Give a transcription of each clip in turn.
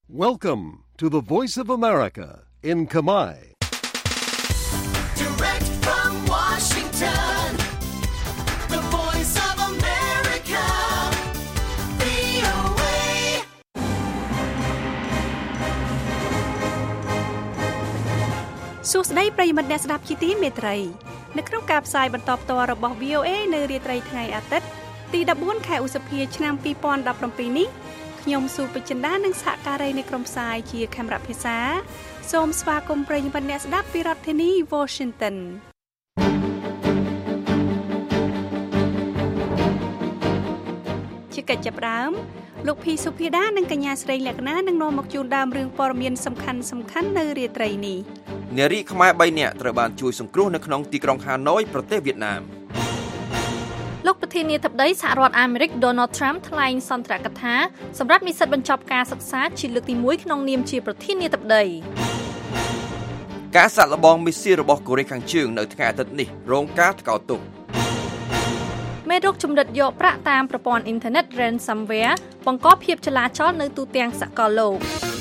Welcome to the Voice of America in Khmer. Direct from Washington, the Voice of America, VOA. សួស្តីប្រិយមិត្តអ្នកស្ដាប់ជាទីមេត្រីនៅក្នុងការផ្សាយបន្តផ្ទាល់របស់ VOA នៅរាត្រីថ្ងៃអាទិត្យទី14ខែឧសភាឆ្នាំ2017នេះខ្ញុំស៊ូពេជ្រចិន្តានិងសហការីនៃក្រុមផ្សាយជាខេមរៈភាសាសូមស្វាគមន៍ប្រិយមិត្តអ្នកស្ដាប់ពីរដ្ឋធានី Washington ជាកិច្ចចាប់ផ្ដើមលោកភីសុភាដានិងកញ្ញាស្រីលក្ខណានឹងនាំមកជូនដើមរឿងព័ត៌មានសំខាន់ៗនៅរាត្រីនេះនារីខ្មែរ3នាក់ត្រូវបានជួយសង្គ្រោះនៅក្នុងទីក្រុងហាណូយប្រទេសវៀតណាមលោកប្រធានាធិបតីសហរដ្ឋអាមេរិក Donald Trump ថ្លែងសន្ទរកថាសម្រាប់និស្សិតបញ្ចប់ការសិក្សាជាលើកទី1ក្នុងនាមជាប្រធានាធិបតីការសាកល្បងមីស៊ីលរបស់កូរ៉េខាងជើងនៅថ្ងៃអាទិត្យនេះរងការថ្កោលទោសមេរោគជំរិតយកប្រាក់តាមប្រព័ន្ធអ៊ីនធឺណិត ransomware បង្កភាពចលាចលនៅទូទាំងសកលលោក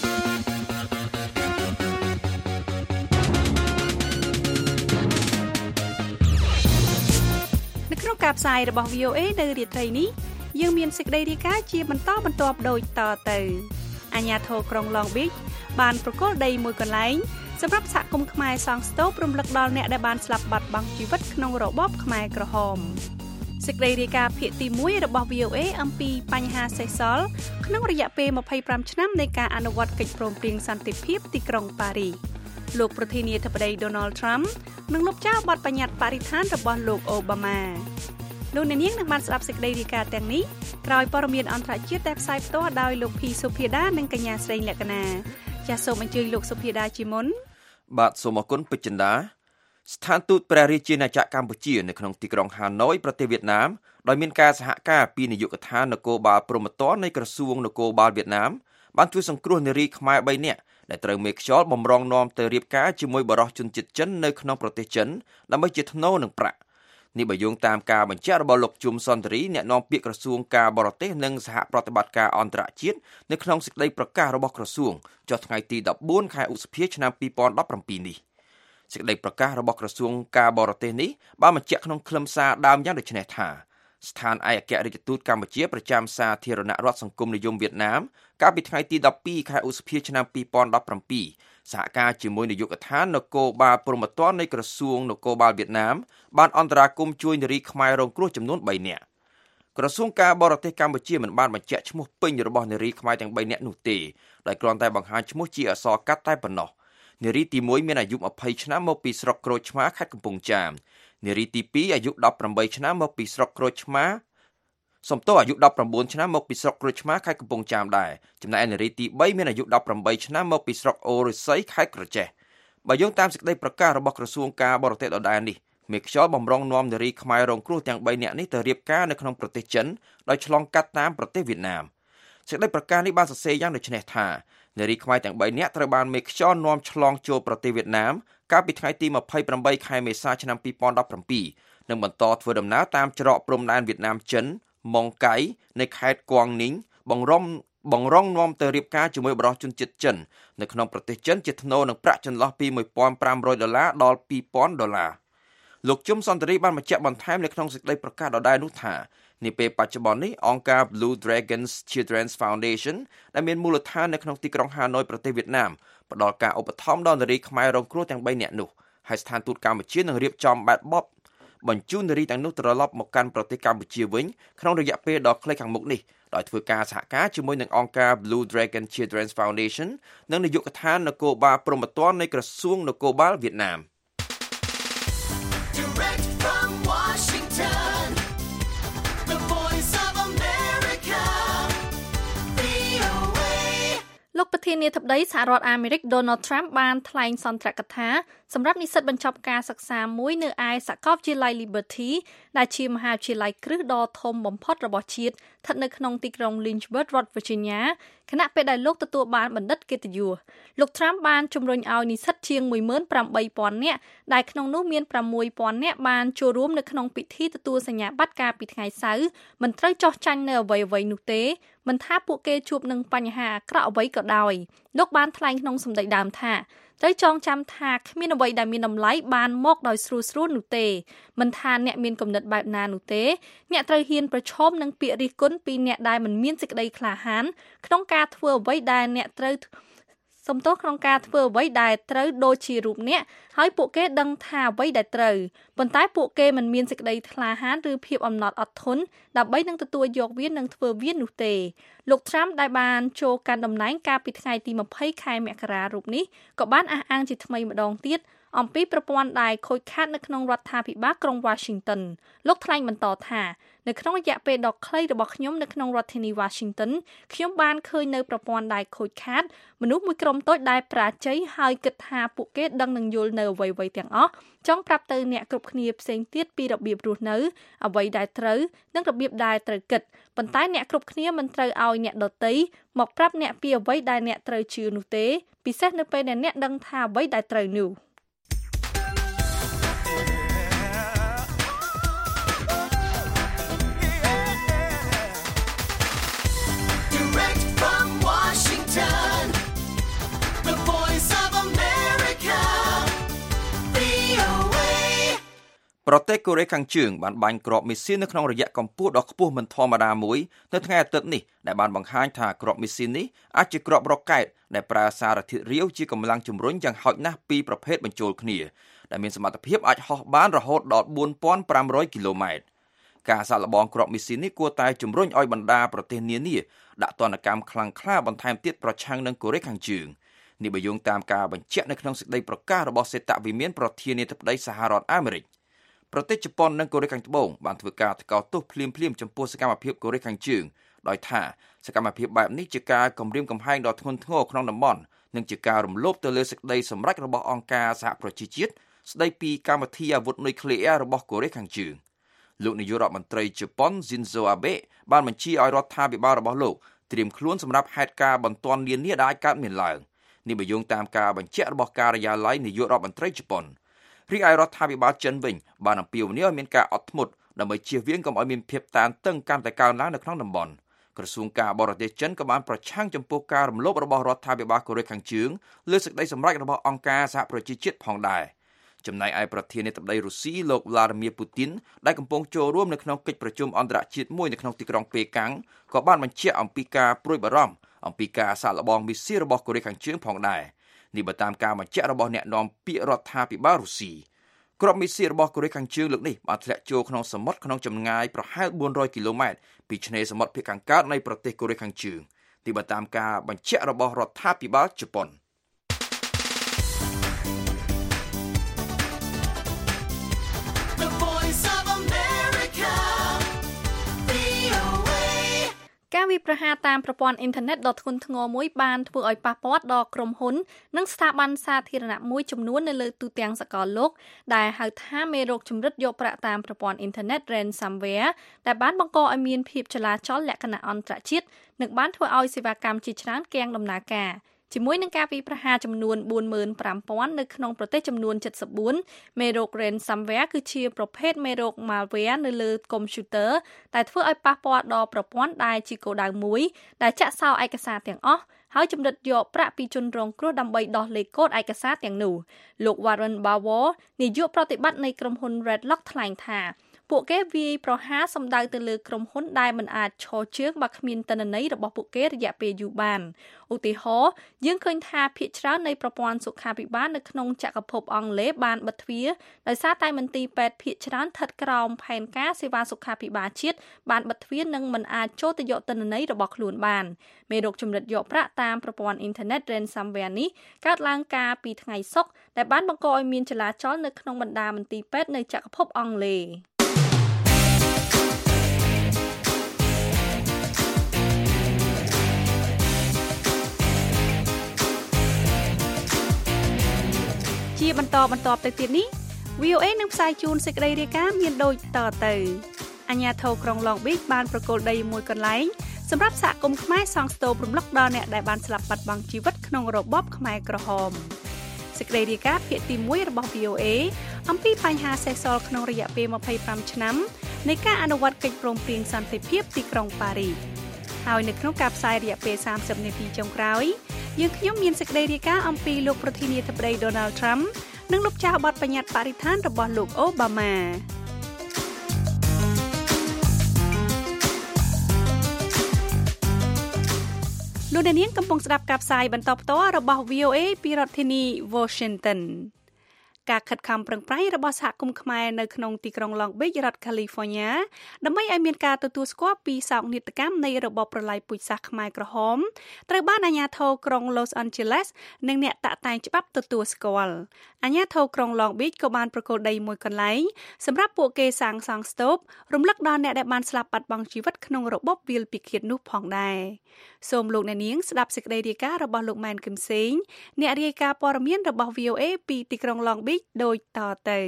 ក្នុងការផ្សាយរបស់ VOA នៅរាត្រីនេះយើងមានសេចក្តីរាយការណ៍ជាបន្តបន្ទាប់ដូចតទៅអាជ្ញាធរក្រុង Long Beach បានប្រគល់ដីមួយកន្លែងសម្រាប់សហគមន៍ខ្មែរសង់ស្ទូបរំលឹកដល់អ្នកដែលបានស្លាប់បាត់បង់ជីវិតក្នុងរបបខ្មែរក្រហមសេចក្តីរាយការណ៍ភាគទី1របស់ VOA អំពីបញ្ហាសេសសល់ក្នុងរយៈពេល25ឆ្នាំនៃការអនុវត្តកិច្ចព្រមព្រៀងសន្តិភាពទីក្រុងប៉ារីសលោកប្រធានាធិបតី Donald Trump នឹងលុបចោលបទបញ្ញត្តិបរិស្ថានរបស់លោកអូបាម៉ាលោកអ្នកនាងនឹងបានស្ដាប់សេចក្តីរាយការណ៍ទាំងនេះក្រោយព័ត៌មានអន្តរជាតិដែលផ្សាយផ្ទាល់ដោយលោកភីសុភាដានិងកញ្ញាស្រីលក្ខណាចាសសូមអញ្ជើញលោកសុភាដាជាមុនបាទសូមអរគុណពេជ្រចិន្តាស្ថានទូតព្រះរាជាណាចក្រកម្ពុជានៅក្នុងទីក្រុងហាណូយប្រទេសវៀតណាមដោយមានការសហការពីនាយកដ្ឋាននគរបាលព្រហ្មទណ្ឌនៃក្រសួងនគរបាលវៀតណាមបានជួយសង្គ្រោះនារីខ្មែរ3នាក់ដែលត្រូវមេខ្យល់បំរុងនាំទៅរៀបការជាមួយបរិសុទ្ធជនជាតិចិននៅក្នុងប្រទេសចិនដើម្បីជាថ្នូរនឹងប្រាក់នេះបើយោងតាមការបញ្ជាក់របស់លោកជុំសន្តិរីអ្នកនាំពាក្យក្រសួងការបរទេសនិងសហប្រតិបត្តិការអន្តរជាតិនៅក្នុងសេចក្តីប្រកាសរបស់ក្រសួងចុះថ្ងៃទី14ខែឧសភាឆ្នាំ2017នេះសេចក្តីប្រកាសរបស់ក្រសួងការបរទេសនេះបានបញ្ជាក់ក្នុងខ្លឹមសារដើមយ៉ាងដូចនេះថាស្ថានឯកអគ្គរដ្ឋទូតកម្ពុជាប្រចាំសាធារណរដ្ឋសង្គមនិយមវៀតណាមកាលពីថ្ងៃទី12ខែឧសភាឆ្នាំ2017សហការជាមួយនាយកដ្ឋាននគរបាលព្រហ្មទណ្ឌនៃក្រសួងនគរបាលវៀតណាមបានអន្តរាគមន៍ជួយនារីខ្មែររងគ្រោះចំនួន3នាក់ក្រសួងការបរទេសកម្ពុជាមិនបានបញ្ជាក់ឈ្មោះពេញរបស់នារីខ្មែរទាំង3នាក់នោះទេដោយគ្រាន់តែបង្ហាញឈ្មោះជាអក្សរកាត់តែប៉ុណ្ណោះនារីទី1មានអាយុ20ឆ្នាំមកពីស្រុកក្រូចឆ្មាខេត្តកំពង់ចាមនារីទី2អាយុ18ឆ្នាំមកពីស្រុកក្រូចឆ្មាអាយុ19ឆ្នាំមកពីស្រុកក្រូចឆ្មាខេត្តកំពង់ចាមដែរចំណែកនារីទី3មានអាយុ18ឆ្នាំមកពីស្រុកអូរស័យខេត្តក្រចេះបើយោងតាមសេចក្តីប្រកាសរបស់ក្រសួងការបរទេសដដែលនេះមេខ្យល់បំរុងនាំនារីខ្មែររងគ្រោះទាំង3នាក់នេះទៅរៀបការនៅក្នុងប្រទេសចិនដោយឆ្លងកាត់តាមប្រទេសវៀតណាមសេចក្តីប្រកាសនេះបានសរសេរយ៉ាងដូចនេះថានារីខ្មែរទាំង3នាក់ត្រូវបានមេខ្យល់នាំឆ្លងចូលប្រទេសវៀតណាមកាលពីថ្ងៃទី28ខែមេសាឆ្នាំ2017និងបន្តធ្វើដំណើរតាមច្រកព្រំដែនវៀតណាមចិនម៉ុងកៃនៅខេត្តគួងនីងបង្រងនាំទៅរៀបការជាមួយបរិសុទ្ធជនជាតិចិននៅក្នុងប្រទេសចិនជាថ្នូរនឹងប្រាក់ចន្លោះពី$1,500ដល់$2,000លោកជុំសន្តិរីបានបញ្ជាក់បន្ថែមនៅក្នុងសេចក្តីប្រកាសដដែលនោះថានាពេលបច្ចុប្បន្ននេះអង្គការ Blue Dragons Children's Foundation ដែលមានមូលដ្ឋាននៅក្នុងទីក្រុងហាណូយប្រទេសវៀតណាមផ្ដល់ការឧបត្ថម្ភដល់នារីខ្មែររងគ្រោះទាំង3នាក់នោះហើយស្ថានទូតកម្ពុជានឹងរៀបចំបែបបបបញ្ជូននារីទាំងនោះត្រឡប់មកកាន់ប្រទេសកម្ពុជាវិញក្នុងរយៈពេលដ៏ខ្លីខាងមុខនេះដោយធ្វើការសហការជាមួយនឹងអង្គការ Blue Dragon Children's Foundation និងនាយកដ្ឋាននគរបាលព្រហ្មទណ្ឌនៃក្រសួងនគរបាលវៀតណាមលោកប្រធានាធិបតីសហរដ្ឋអាមេរិក Donald Trump បានថ្លែងសន្ទរកថាសម្រាប់និស្សិតបញ្ចប់ការសិក្សាមួយនៅឯសាកលវិទ្យាល័យ Liberty ដែលជាមហាវិទ្យាល័យគ្រឹះដ៏ធំបំផុតរបស់ជាតិស្ថិតនៅក្នុងទីក្រុង Lynchburg រដ្ឋ Virginia ខណៈពេលដែលលោកទទួលបានបណ្ឌិតកិត្តិយសលោក Trump បានជំរុញឲ្យនិស្សិតជាង 18,000 នាក់ដែលក្នុងនោះមាន 6,000 នាក់បានចូលរួមនៅក្នុងពិធីទទួលសញ្ញាបត្រកាលពីថ្ងៃសៅរ៍មិនត្រូវចោះចាញ់នៅអ្វីៗនោះទេមិនថាពួកគេជួបនឹងបញ្ហាអាក្រក់អ្វីក៏ដោយលោកបានថ្លែងក្នុងសម្ដីដើមថាត្រូវចងចាំថាគ្មានអ្វីដែលមានតម្លៃបានមកដោយស្រួលនោះទេមិនថាអ្នកមានគំនិតបែបណានោះទេអ្នកត្រូវហ៊ានប្រឈមនឹងពាក្យរិះគន់ពីអ្នកដែលមិនមានសេចក្តីក្លាហានក្នុងការធ្វើអ្វីដែលអ្នកត្រូវសំទោសក្នុងការធ្វើអ្វីដែលត្រូវដូចជារូបអ្នកហើយពួកគេដឹងថាអ្វីដែលត្រូវប៉ុន្តែពួកគេមិនមានសេចក្តីក្លាហានឬភាពអំណត់អត់ធន់ដើម្បីនឹងទទួលយកវានិងធ្វើវានោះទេលោក Trump ដែលបានចូលកាន់តំណែងកាលពីថ្ងៃទី20ខែមករារូបនេះក៏បានអះអាងជាថ្មីម្ដងទៀតអំពីប្រព័ន្ធដែលខូចខាតនៅក្នុងរដ្ឋាភិបាលក្រុង Washington លោកថ្លែងបន្តថានៅក្នុងរយៈពេលដ៏ខ្លីរបស់ខ្ញុំនៅក្នុងរដ្ឋធានី Washington ខ្ញុំបានឃើញនៅប្រព័ន្ធដែលខូចខាតមនុស្សមួយក្រុមតូចដែលប្រាជ័យហើយគិតថាពួកគេដឹងនឹងយល់នៅអ្វីៗទាំងអស់ចង់ប្រាប់ទៅអ្នកគ្រប់គ្នាផ្សេងទៀតពីរបៀបរស់នៅអ្វីដែលត្រូវនិងរបៀបដែលត្រូវគិតប៉ុន្តែអ្នកគ្រប់គ្នាមិនត្រូវឲ្យអ្នកដទៃមកប្រាប់អ្នកពីអ្វីដែលអ្នកត្រូវជឿនោះទេពិសេសនៅពេលដែលអ្នកដឹងថាអ្វីដែលត្រូវនោះប្រទេសកូរ៉េខាងជើងបានបាញ់គ្រាប់មីស៊ីលនៅក្នុងរយៈកម្ពស់ដ៏ខ្ពស់មិនធម្មតាមួយនៅថ្ងៃអាទិត្យនេះដែលបានបង្ហាញថាគ្រាប់មីស៊ីលនេះអាចជាគ្រាប់រ៉ុកកែតដែលប្រើសារធាតុរាវជាកម្លាំងជំរុញយ៉ាងហោចណាស់ពីរប្រភេទបញ្ចូលគ្នាដែលមានសមត្ថភាពអាចហោះបានរហូតដល់ 4,500 គីឡូម៉ែត្រការសាកល្បងគ្រាប់មីស៊ីលនេះគួរតែជំរុញឲ្យបណ្ដាប្រទេសនានាដាក់ទណ្ឌកម្មខ្លាំងក្លាបន្ថែមទៀតប្រឆាំងនឹងកូរ៉េខាងជើងនេះបើយោងតាមការបញ្ជាក់នៅក្នុងសេចក្តីប្រកាសរបស់សេតវិមានប្រធានាធិបតីសហរដ្ឋអាមេរិកប្រទេសជប៉ុននិងកូរ៉េខាងត្បូងបានធ្វើការថ្កោលទោសភ្លាមៗចំពោះសកម្មភាពកូរ៉េខាងជើងដោយថាសកម្មភាពបែបនេះជាការគំរាមកំហែងដ៏ធ្ងន់ធ្ងរក្នុងតំបន់និងជាការរំលោភទៅលើសេចក្តីសម្រេចរបស់អង្គការសហប្រជាជាតិស្តីពីកម្មវិធីអាវុធនុយក្លេអ៊ែររបស់កូរ៉េខាងជើងលោកនាយករដ្ឋមន្ត្រីជប៉ុន Shinzo Abe បានបញ្ជាឲ្យរដ្ឋាភិបាលរបស់លោកត្រៀមខ្លួនសម្រាប់ហេតុការណ៍បន្ទាន់នានាដែលអាចកើតមានឡើងនេះបើយោងតាមការបញ្ជាក់របស់ការិយាល័យនាយករដ្ឋមន្ត្រីជប៉ុនរីឯរដ្ឋាភិបាលចិនវិញបានអំពាវនាវឲ្យមានការអត់ធ្មត់ដើម្បីជៀសវាងកុំឲ្យមានភាពតានតឹងកាន់តែកើនឡើងនៅក្នុងតំបន់ក្រសួងការបរទេសចិនក៏បានប្រឆាំងចំពោះការរំលោភរបស់រដ្ឋាភិបាលកូរ៉េខាងជើងលើសេចក្តីសម្រេចរបស់អង្គការសហប្រជាជាតិផងដែរចំណែកឯប្រធានាធិបតីរុស្ស៊ីលោក Vladimir Putin ដែលកំពុងចូលរួមនៅក្នុងកិច្ចប្រជុំអន្តរជាតិមួយនៅក្នុងទីក្រុងប៉េកាំងក៏បានបញ្ជាក់អំពីការព្រួយបារម្ភអំពីការសាកល្បងមីស៊ីលរបស់កូរ៉េខាងជើងផងដែរនេះបើតាមការបញ្ជាក់របស់អ្នកនាំពាក្យរដ្ឋាភិបាលរុស្ស៊ីគ្រាប់មីស៊ីលរបស់កូរ៉េខាងជើងលើកនេះបានធ្លាក់ចូលក្នុងសមុទ្រក្នុងចម្ងាយប្រហែល400គីឡូម៉ែត្រពីឆ្នេរសមុទ្រភាគខាងកើតនៃប្រទេសកូរ៉េខាងជើងទីបើតាមការបញ្ជាក់របស់រដ្ឋាភិបាលជប៉ុនការវាយប្រហារតាមប្រព័ន្ធអ៊ីនធឺណិតដ៏ធ្ងន់ធ្ងរមួយបានធ្វើឲ្យប៉ះពាល់ដល់ក្រុមហ៊ុននិងស្ថាប័នសាធារណៈមួយចំនួននៅលើទូទាំងសកលលោកដែលហៅថាមេរោគជំរិតយកប្រាក់តាមប្រព័ន្ធអ៊ីនធឺណិត ransomware ដែលបានបង្កឲ្យមានភាពចលាចលលក្ខណៈអន្តរជាតិនិងបានធ្វើឲ្យសេវាកម្មជាច្រើនគាំងដំណើរការជាមួយនឹងការវាយប្រហារចំនួន 45,000 នៅក្នុងប្រទេសចំនួន 74 មេរោគ ransomware គឺជាប្រភេទមេរោគ malware នៅលើកុំព្យូទ័រដែលធ្វើឲ្យប៉ះពាល់ដល់ប្រព័ន្ធដែលជាគោលដៅមួយដែលចាក់សោឯកសារទាំងអស់ហើយជំរិតយកប្រាក់ពីជនរងគ្រោះដើម្បីដោះលេខកូដឯកសារទាំងនោះលោក Warren Bauer នាយកប្រតិបត្តិនៃក្រុមហ៊ុន Redlock ថ្លែងថាពួកគេវាយប្រហារសម្ដៅទៅលើក្រុមហ៊ុនដែលមិនអាចឈរជើងបើគ្មានទិន្នន័យរបស់ពួកគេរយៈពេលយូរបានឧទាហរណ៍យើងឃើញថាភាគច្រើននៃប្រព័ន្ធសុខាភិបាលនៅក្នុងចក្រភពអង់គ្លេសបានបិទទ្វារដោយសារតែមន្ទីរពេទ្យភាគច្រើនស្ថិតក្រោមផែនការសេវាសុខាភិបាលជាតិបានបិទទ្វារនិងមិនអាចចូលទៅយកទិន្នន័យរបស់ខ្លួនបានមេរោគជំរិតយកប្រាក់តាមប្រព័ន្ធអ៊ីនធឺណិត ransomware នេះកើតឡើងកាលពីថ្ងៃសុក្រដែលបានបង្កឲ្យមានចលាចលនៅក្នុងបណ្ដាមន្ទីរពេទ្យនៅចក្រភពអង់គ្លេសជាជាបន្តទៅទៀតនេះ VOA នឹងផ្សាយជូនសេចក្តីរាយការណ៍មានដូចតទៅអាជ្ញាធរក្រុង Long Beach បានប្រគល់ដីមួយកន្លែងសម្រាប់សហគមន៍ខ្មែរសង់ស្ទូបរំលឹកដល់អ្នកដែលបានស្លាប់បាត់បង់ជីវិតក្នុងរបបខ្មែរក្រហមសេចក្តីរាយការណ៍ភាគទី1របស់ VOA អំពីបញ្ហាសេសសល់ក្នុងរយៈពេល25ឆ្នាំនៃការអនុវត្តកិច្ចព្រមព្រៀងសន្តិភាពទីក្រុងប៉ារីសហើយនៅក្នុងការផ្សាយរយៈពេល30នាទីចុងក្រោយយើងខ្ញុំមានសេចក្តីរាយការណ៍អំពីលោកប្រធានាធិបតី Donald Trump និងលោកចាស់បទបញ្ញត្តិបរិស្ថានរបស់លោកអូបាម៉ាលោកអ្នកនាងកំពុងស្ដាប់ការផ្សាយបន្តផ្ទាល់របស់ VOA ពីរដ្ឋធានី Washington ការខិតខំប្រឹងប្រែងរបស់សហគមន៍ខ្មែរនៅក្នុងទីក្រុង Long Beach រដ្ឋ California ដើម្បីឲ្យមានការទទួលស្គាល់ពីសោកនាដកម្មនៃរបបប្រល័យពូជសាសន៍ខ្មែរក្រហមត្រូវបានអាជ្ញាធរក្រុង Los Angeles និងអ្នកតាក់តែងច្បាប់ទទួលស្គាល់អាជ្ញាធរក្រុង Long Beach ក៏បានប្រគល់ដីមួយកន្លែងសម្រាប់ពួកគេសាងសង់ស្ទូបរំលឹកដល់អ្នកដែលបានស្លាប់បាត់បង់ជីវិតក្នុងរបបវាលពិឃាតនោះផងដែរសូមលោកអ្នកនាងស្ដាប់សេចក្តីរាយការណ៍របស់លោកម៉ែនគឹមសេងអ្នករាយការណ៍ព័ត៌មានរបស់ VOA ពីទីក្រុង Long Beachដូចតទៅ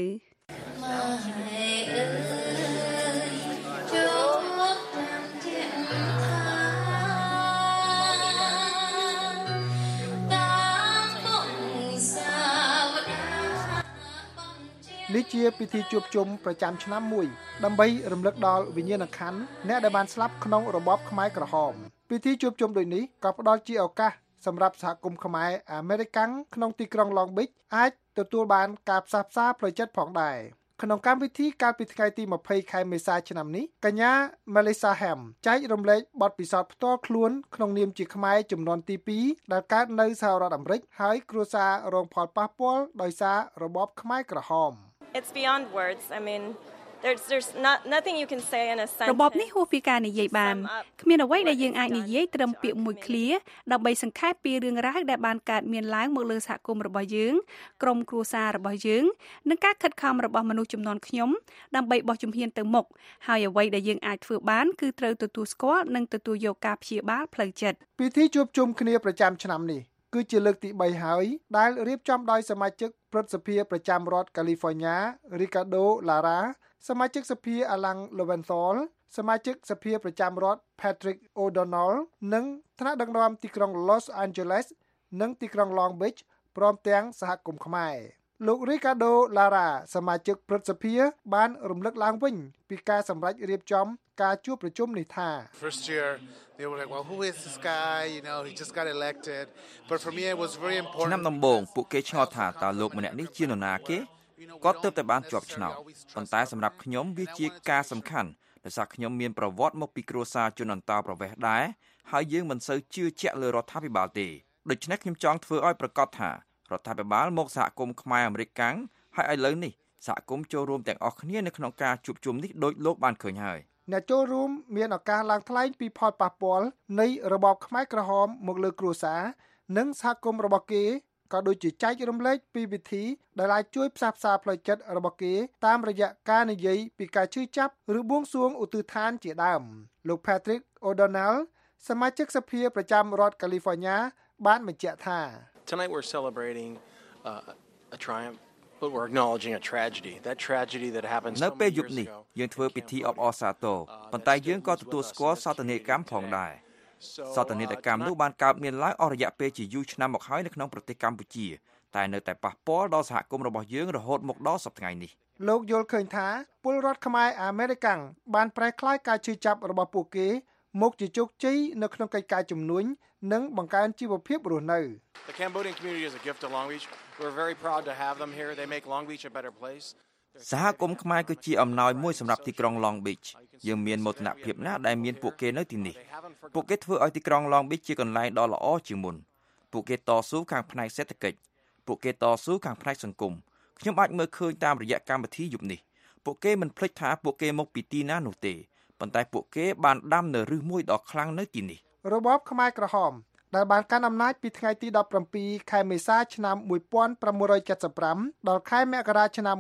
នេះជាពិធីជួបជុំប្រចាំឆ្នាំមួយដើម្បីរំលឹកដល់វិញ្ញាណក្ខន្ធអ្នកដែលបានស្លាប់ក្នុងរបបខ្មែរក្រហមពិធីជួបជុំដូចនេះក៏ផ្ដល់ជាឱកាសសម្រាប់សហគមន៍ខ្មែរអាមេរិកាំងក្នុងទីក្រុង Long Beach អាចទទួលបានការផ្សះផ្សាផ្លូវចិត្តផងដែរក្នុងកម្មវិធីកាលពីថ្ងៃទី20ខែមេសាឆ្នាំនេះកញ្ញា Melissa Ham ចែករំលែកបទពិសោធន៍ផ្ទាល់ខ្លួនក្នុងនាមជាខ្មែរចំនួនទី2ដែលកើតនៅសហរដ្ឋអាមេរិកហើយគ្រួសាររងផលប៉ះពាល់ដោយសាររបបខ្មែរក្រហម It's beyond words. I mean, there's nothing you can say in a sentence. របបនេះហួសពីការនិយាយបានគ្មានអ្វីដែលយើងអាចនិយាយត្រឹមពាក្យមួយឃ្លាដើម្បីសង្ខេបពីរឿងរ៉ាវដែលបានកើតមានឡើងមកលើសហគមន៍របស់យើងក្រុមគ្រួសាររបស់យើងនិងការខិតខំរបស់មនុស្សចំនួនខ្ញុំដើម្បីបោះជំហានទៅមុខហើយអ្វីដែលយើងអាចធ្វើបានគឺត្រូវទទួលស្គាល់និងទទួលយកការព្យាបាលផ្លូវចិត្តពិធីជួបជុំគ្នាប្រចាំឆ្នាំនេះគឺជាលើកទី3ហើយដែលរៀបចំដោយសមាជិកព្រឹទ្ធសភាប្រចាំរដ្ឋ California Ricardo Lara សមាជិកសភា Alan Lowenthal សមាជិកសភាប្រចាំរដ្ឋ Patrick O'Donnell និងថ្នាក់ដឹកនាំទីក្រុង Los Angeles និងទីក្រុង Long Beach ព្រមទាំងសហគមន៍ខ្មែរលោក Ricardo Lara សមាជិកព្រឹទ្ធសភាបានរំលឹកឡើងវិញពីការសម្រេចរៀបចំការជួបប្រជុំនេះថា First year they were like, well, who is this guy? You know, he just got elected. But for me it was very important. ឆ្នាំដំបូងពួកគេឆ្ងល់ថាតើលោកម្នាក់នេះជានរណាគេគាត់ទើបតែបានជាប់ឆ្នោតប៉ុន្តែសម្រាប់ខ្ញុំវាជាការសំខាន់ដោយសារខ្ញុំមានប្រវត្តិមកពីគ្រួសារជនអន្តោប្រវេសន៍ដែរហើយយើងមិនសូវជឿជាក់លើរដ្ឋាភិបាលទេដូច្នេះខ្ញុំចង់ធ្វើឲ្យប្រកាសថារដ្ឋាភិបាលមកសហគមន៍ខ្មែរអាមេរិកកាំងហើយឥឡូវនេះសហគមន៍ចូលរួមទាំងអស់គ្នានៅក្នុងការជួបជុំនេះដោយលោកបានឃើញហើយអ្នកចូលរួមមានឱកាសឡើងថ្លែងពីផលប៉ះពាល់នៃរបបខ្មែរក្រហមមកលើគ្រួសារនិងសហគមន៍របស់គេក៏ដូចជាចែករំលែកពីវិធីដែលអាចជួយផ្សះផ្សាផ្លូវចិត្តរបស់គេតាមរយៈការនិយាយពីការជឿចាប់ឬបួងសួងឧទ្ទិដ្ឋានជាដើមលោក Patrick O'Donnell សមាជិកសភាប្រចាំរដ្ឋ California បានបញ្ជាក់ថា Tonight we're celebrating a triumph but we're acknowledging a tragedy. That tragedy that happened so many years ago. នៅពេលយប់នេះយើងធ្វើពិធីអបអរសាទរប៉ុន្តែយើងក៏ទទួលស្គាល់សោកនាដកម្មផងដែរសោកនាដកម្មនោះបានកើតមានឡើងអស់រយៈពេលជាយូរឆ្នាំមកហើយនៅក្នុងប្រទេសកម្ពុជាតែនៅតែប៉ះពាល់ដល់សហគមន៍របស់យើងរហូតមកដល់សប្តាហ៍នេះលោកយល់ឃើញថាពលរដ្ឋខ្មែរអាមេរិកាំងបានប្រែក្លាយការជឿចាប់របស់ពួកគេមកជាជោគជ័យនៅក្នុងកិច្ចការជំនួញនិងបង្កើនជីវភាពរស់នៅ The Cambodian community is a gift to Long Beach. We're very proud to have them here. They make Long Beach a better place. សហគមន៍ខ្មែរគឺជាអំណោយមួយសម្រាប់ទីក្រុង Long Beach យើងមានមោទនភាពណាស់ដែលមានពួកគេនៅទីនេះពួកគេធ្វើឲ្យទីក្រុង Long Beach ជាកន្លែងដ៏ល្អជាងមុនពួកគេតស៊ូខាងផ្នែកសេដ្ឋកិច្ចពួកគេតស៊ូខាងផ្នែកសង្គមខ្ញុំអាចមើលឃើញតាមរយៈកម្មវិធីយប់នេះពួកគេមិនភ្លេចថាពួកគេមកពីទីណានោះទេប៉ុន្តែពួកគេបានដាំនៅឫសមួយដ៏ខ្លាំងនៅទីនេះរបបខ្មែរក្រហមដែលបានកាន់អំណាចពីថ្ងៃទី17ខែមេសាឆ្នាំ1975ដល់ខែមករាឆ្នាំ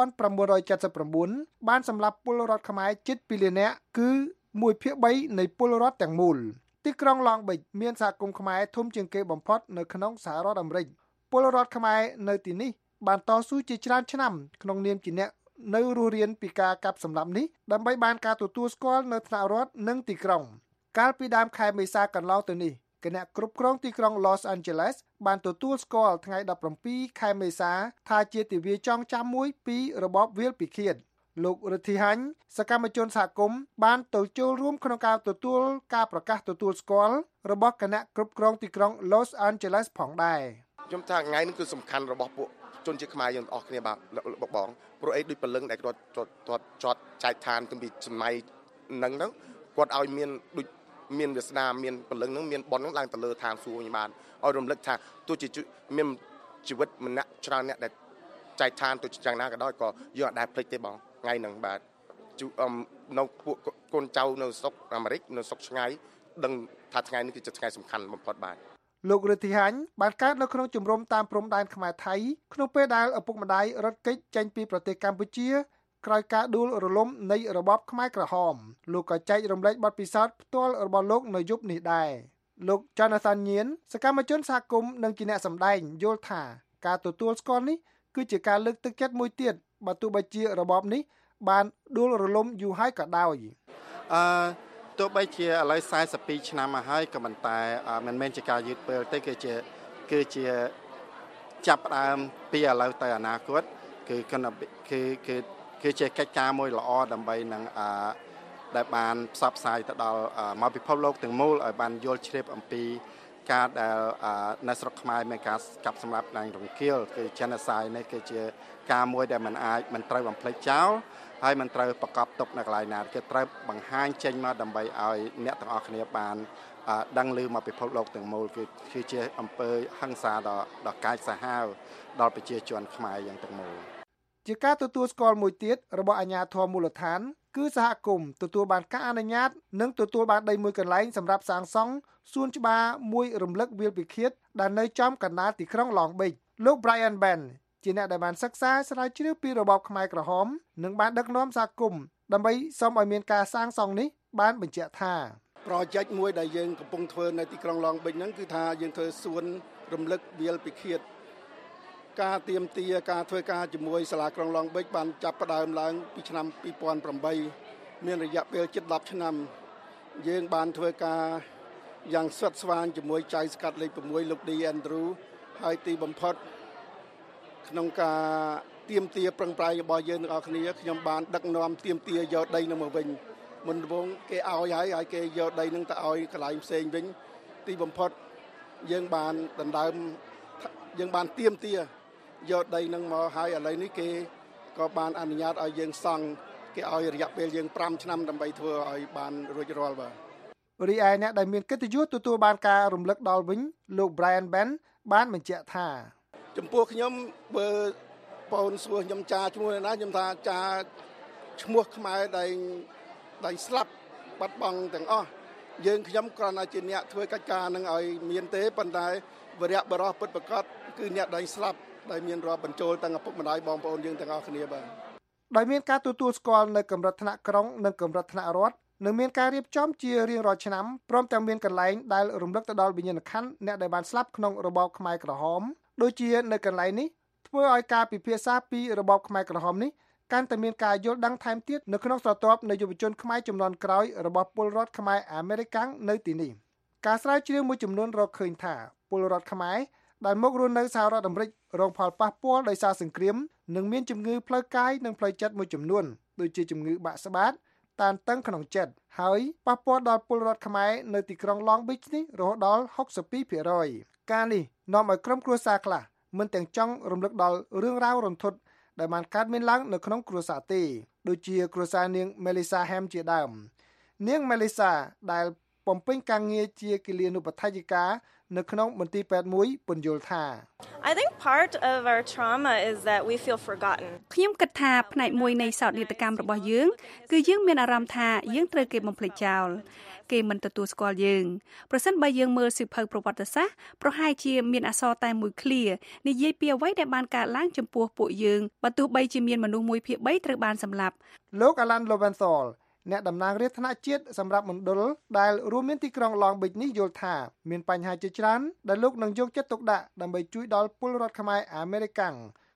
1979បានសម្លាប់ពលរដ្ឋខ្មែរជិត2លាននាក់គឺ1/3នៃពលរដ្ឋទាំងមូលទីក្រុង Long Beach មានសហគមន៍ខ្មែរធំជាងគេបំផុតនៅក្នុងសហរដ្ឋអាមេរិកពលរដ្ឋខ្មែរនៅទីនេះបានតស៊ូជាច្រើនឆ្នាំក្នុងនាមជាអ្នកនៅរស់រានពីការកាប់សម្លាប់នេះដើម្បីបានការទទួលស្គាល់នៅថ្នាក់រដ្ឋនិងទីក្រុងកាលពីដើមខែមេសាកន្លងទៅនេះគណៈគ្រប់គ្រងទីក្រុង Los Angeles បានទទួលស្គាល់ថ្ងៃ17ខែមេសាថាជាទិវាចងចាំមួយពីរបបវាលពិឃាតលោករដ្ឋាភិបាលសកម្មជនសហគមន៍បានទៅចូលរួមក្នុងការទទួលការប្រកាសទទួលស្គាល់របស់គណៈគ្រប់គ្រងទីក្រុង Los Angeles ផងដែរខ្ញុំថាថ្ងៃនេះគឺសំខាន់របស់ពួកជនជាតិខ្មែរយើងទាំងអស់គ្នាបាទបងព្រោះអីដូចពលឹងដែលគាត់ចត់ចែកឋានតាំងពីសម័យហ្នឹងទៅគាត់ឲ្យមានដូចមានវាសនាមានពលឹងហ្នឹងមានប៉ុនហ្នឹងឡើងទៅលើឋានសួគ៌វិញបានឲ្យរំលឹកថាទោះជាមានជីវិតម្នាក់ច្រើនអ្នកដែលចែកឋានទៅយ៉ាងណាក៏ដោយក៏យើងអត់ដែលភ្លេចទេបងថ្ងៃហ្នឹងបាទនៅពួកកូនចៅនៅស្រុកអាមេរិកនៅស្រុកឆ្ងាយដឹងថាថ្ងៃនេះគឺជាថ្ងៃសំខាន់បំផុតបាទលោករដ្ឋាភិបាលបានកើតនៅក្នុងជំរំតាមព្រំដែនខ្មែរថៃក្នុងពេលដែលឪពុកម្ដាយរត់គេចចេញពីប្រទេសកម្ពុជាក្រោយការដួលរលំនៃរបបខ្មែរក្រហមលោកក៏ចែករំលែកបទពិសោធន៍ផ្ទាល់របស់លោកនៅយប់នេះដែរលោក Jonathan Nien សកម្មជនសហគមន៍និងជាអ្នកសម្ដែងយល់ថាការទទួលស្គាល់នេះគឺជាការលើកទឹកចិត្តមួយទៀតបើទោះបីជារបបនេះបានដួលរលំយូរហើយក៏ដោយទោះបីជាឥឡូវ42ឆ្នាំមកហើយក៏មិនតែមិនមែនជាការយឺតពេលទេគឺជាចាប់ផ្ដើមពីឥឡូវទៅអនាគតគឺជាកិច្ចការមួយល្អដើម្បីនឹងដែលបានផ្សព្វផ្សាយទៅដល់មកពិភពលោកទាំងមូលឲ្យបានយល់ជ្រាបអំពីការដែលនៅស្រុកខ្មែរមានការកាប់សម្លាប់ឡើងរង្គាលគឺ genocide នេះគឺជាការមួយដែលមិនត្រូវបំភ្លេចចោលហើយមិនត្រូវប្រកបទុកនៅកន្លែងណាគេត្រូវបង្ហាញចេញមកដើម្បីឲ្យអ្នកទាំងអស់គ្នាបានដឹងឮមកពិភពលោកទាំងមូលគឺជាអំពើហិង្សាដ៏កាចសាហាវដល់ប្រជាជនខ្មែរយ៉ាងទាំងមូលជាការទទួលស្គាល់មួយទៀតរបស់អាជ្ញាធរមូលដ្ឋានគឺសហគមន៍ទទួលបានការអនុញ្ញាតនិងទទួលបានដីមួយកន្លែងសម្រាប់សាងសង់សួនច្បារមួយរំលឹកវាលពិឃាតដែលនៅចំកណ្ដាលទីក្រុង Long Beach លោក Brian Ben ជាអ្នកដែលបានសិក្សាស្រាវជ្រាវពីរបបខ្មែរក្រហមនិងបានដឹកនាំសហគមន៍ដើម្បីសូមឲ្យមានការសាងសង់នេះបានបញ្ជាក់ថា project មួយដែលយើងកំពុងធ្វើនៅទីក្រុង Long Beach ហ្នឹងគឺថាយើងធ្វើសួនរំលឹកវាលពិឃាតការទៀមទាការធ្វើការជាមួយសាលាក្រុង Long Beach បានចាប់ផ្ដើមឡើងពីឆ្នាំ2008មានរយៈពេលជិត10ឆ្នាំយើងបានធ្វើការយ៉ាងស្វិតស្វាញជាមួយចៅស្កាត់លេខ6លោក D Andrew ហើយទីបំផុតក្នុងការទៀមទាប្រឹងប្រែងរបស់យើងទាំងអស់គ្នាខ្ញុំបានដឹកនាំទៀមទាយកដីនឹងមកវិញមុនដំបូងគេឲ្យហើយគេយកដីនឹងទៅឲ្យកន្លែងផ្សេងវិញទីបំផុតយើងបានដណ្ដើមយើងបានទៀមទាយកដីនឹងមកហើយឥឡូវនេះគេក៏បានអនុញ្ញាតឲ្យយើងសង់គេឲ្យរយៈពេលយើង5ឆ្នាំដើម្បីធ្វើឲ្យបានរួចរាល់បាទរីឯអ្នកដែលមានកិត្តិយសទទួលបានការរំលឹកដល់វិញលោក Brian Ben បានបញ្ជាក់ថាចំពោះខ្ញុំបើបងសួរខ្ញុំចាឈ្មោះណាខ្ញុំថាចាឈ្មោះខ្មែរដែលស្លាប់បាត់បង់ទាំងអស់យើងខ្ញុំគ្រាន់តែជាអ្នកធ្វើកិច្ចការនឹងឲ្យមានទេប៉ុន្តែវរៈបរោះពិតប្រាកដគឺអ្នកដែលស្លាប់ដែលមានរាប់បញ្ចូលទាំងឪពុកម្ដាយបងប្អូនយើងទាំងអស់គ្នាបាទដោយមានការទទួលស្គាល់នៅកម្រិតថ្នាក់ក្រុងនិងកម្រិតថ្នាក់រដ្ឋនិងមានការរៀបចំជារៀងរាល់ឆ្នាំព្រមទាំងមានកន្លែងដែលរំលឹកទៅដល់វិញ្ញាណក្ខន្ធអ្នកដែលបានស្លាប់ក្នុងរបបខ្មែរក្រហមដូចជានៅកន្លែងនេះធ្វើឲ្យការពិភាក្សាពីរបបខ្មែរក្រហមនេះកាន់តែមានការយល់ដឹងថែមទៀតនៅក្នុងស្រទាប់នៃយុវជនខ្មែរចំនួនក្រោយរបស់ពលរដ្ឋខ្មែរអាមេរិកាំងនៅទីនេះការស្រាវជ្រាវមួយចំនួនរកឃើញថាពលរដ្ឋខ្មែរដែលមករស់នៅសហរដ្ឋអាមេរិករងផលប៉ះពាល់ដោយសារសង្គ្រាមនិងមានជំងឺផ្លូវកាយនិងផ្លូវចិត្តមួយចំនួនដូចជាជំងឺបាក់ស្បាតតានតឹងក្នុងចិត្តហើយប៉ះពាល់ដល់ពលរដ្ឋខ្មែរនៅទីក្រុង Long Beach នេះរហូតដល់ 62% ការនេះនាំឲ្យក្រុមគ្រួសារខ្លះមិនទាំងចង់រំលឹកដល់រឿងរ៉ាវរន្ធត់ដែលបានកើតមានឡើងនៅក្នុងគ្រួសារទេដូចជាគ្រួសារនាង Melissa Ham ជាដើមនាង Melissa ដែលបំពេញការងារជាគិលានុបដ្ឋាយិកានៅក្នុងមន្ទីរពេទ្យមួយពន្យល់ថា I think part of our trauma is that we feel forgotten ខ្ញុំគិតថាផ្នែកមួយនៃសោកនាដកម្មរបស់យើងគឺយើងមានអារម្មណ៍ថាយើងត្រូវគេបំភ្លេចចោលគេមិនទទួលស្គាល់យើងប្រសិនបើយើងមើលសិភៅប្រវត្តិសាស្ត្រប្រហែលជាមានអក្សរតែមួយឃ្លានិយាយពីអ្វីដែលបានកើតឡើងចំពោះពួកយើងបើទោះបីជាមានមនុស្ស1/3ត្រូវបានសម្លាប់លោក Alan Lowenthal អ្នកតំណាងរាជថ្នាក់ជាតិសម្រាប់មណ្ឌលដែលរួមមានទីក្រុង Long Beach នេះយល់ថាមានបញ្ហាជាច្រើនដែលលោកនឹងយកចិត្តទុកដាក់ដើម្បីជួយដល់ពលរដ្ឋខ្មែរអាមេរិកាំង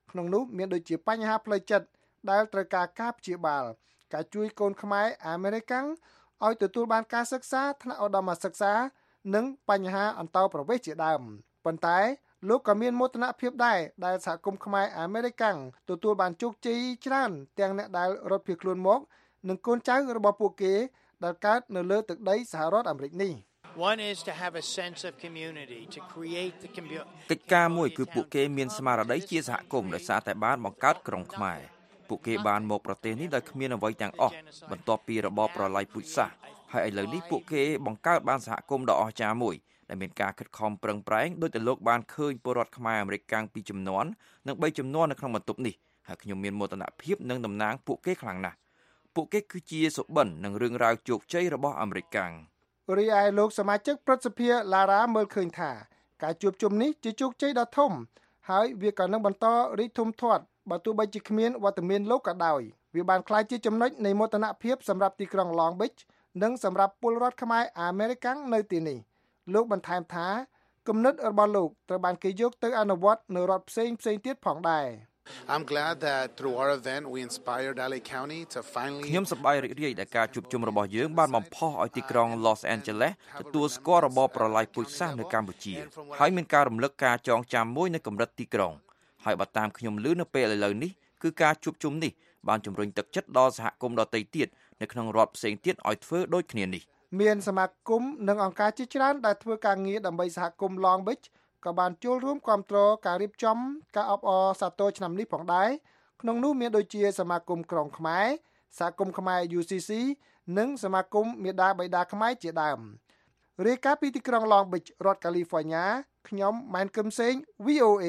ក្នុងនោះមានដូចជាបញ្ហាផ្លូវចិត្តដែលត្រូវការការព្យាបាលការជួយកូនខ្មែរអាមេរិកាំងឲ្យទទួលបានការសិក្សាថ្នាក់ឧត្តមសិក្សានិងបញ្ហាអន្តោប្រវេសន៍ជាដើមប៉ុន្តែលោកក៏មានមោទនភាពដែរដែលសហគមន៍ខ្មែរអាមេរិកាំងទទួលបានជោគជ័យច្រើនទាំងអ្នកដែលរត់ភៀសខ្លួនមកនិងកូនចៅរបស់ពួកគេដែលកើតនៅលើទឹកដីសហរដ្ឋអាមេរិកនេះ One is to have a sense of community to create the community កិច្ចការមួយគឺពួកគេមានស្មារតីជាសហគមន៍ដោយសារតែបានបង្កើតក្រុងខ្មែរពួកគេបានមកប្រទេសនេះដោយគ្មានអ្វីទាំងអស់បន្ទាប់ពីរបបប្រល័យពូជសាសន៍ហើយឥឡូវនេះពួកគេបង្កើតបានសហគមន៍ដ៏អស្ចារ្យមួយដែលមានការខិតខំប្រឹងប្រែងដោយតែលោកបានឃើញពលរដ្ឋខ្មែរអាមេរិកកាំងពីចំនួននិង3ចំនួននៅក្នុងបន្ទប់នេះហើយខ្ញុំមានមោទនភាពនឹងតំណាងពួកគេខ្លាំងណាស់ពួកគេគឺជាសុបិននិងរឿងរ៉ាវជោគជ័យរបស់អាមេរិកកាំងរីឯលោកសមាជិកព្រឹទ្ធសភាឡារ៉ាមើលឃើញថាការជួបជុំនេះជាជោគជ័យដ៏ធំហើយវាក៏នឹងបន្តរីកធំធាត់បើទោះបីជាគ្មានវត្តមានលោកក៏ដោយវាបានក្លាយជាចំណុចនៃមោទនភាពសម្រាប់ទីក្រុង Long Beach និងសម្រាប់ពលរដ្ឋខ្មែរអាមេរិកកាំងនៅទីនេះលោកបន្ថែមថាគំនិតរបស់លោកត្រូវបានគេយកទៅអនុវត្តនៅរដ្ឋផ្សេងទៀតផងដែរ I'm glad that through our event we inspired LA County to finally ខ្ញុំសប្បាយរីករាយដែលការជួបជុំរបស់យើងបានបំផុសឲ្យទីក្រុង Los Angeles ទទួលស្គាល់របបប្រល័យពូជសាសន៍នៅកម្ពុជាហើយមានការរំលឹកការចងចាំមួយនៅកម្រិតទីក្រុងហើយបើតាមខ្ញុំឮនៅពេលឥឡូវនេះគឺការជួបជុំនេះបានជំរុញទឹកចិត្តដល់សហគមន៍ដទៃទៀតនៅក្នុងរដ្ឋផ្សេងទៀតឲ្យធ្វើដូចគ្នានេះមានសមាគមនិងអង្គការជាច្រើនដែលធ្វើការងារដើម្បីសហគមន៍ Long Beach ក៏បានចូលរួមគាំទ្រការរៀបចំការអបអរសាទរឆ្នាំនេះផងដែរក្នុងនោះមានដូចជាសមាគមក្រុងខ្មែរសហគមន៍ខ្មែរ UCC និងសមាគមមាតាបិតាខ្មែរជាដើមរាយការណ៍ពីទីក្រុង Long Beach រដ្ឋ California ខ្ញុំម៉ែនកឹមសេង VOA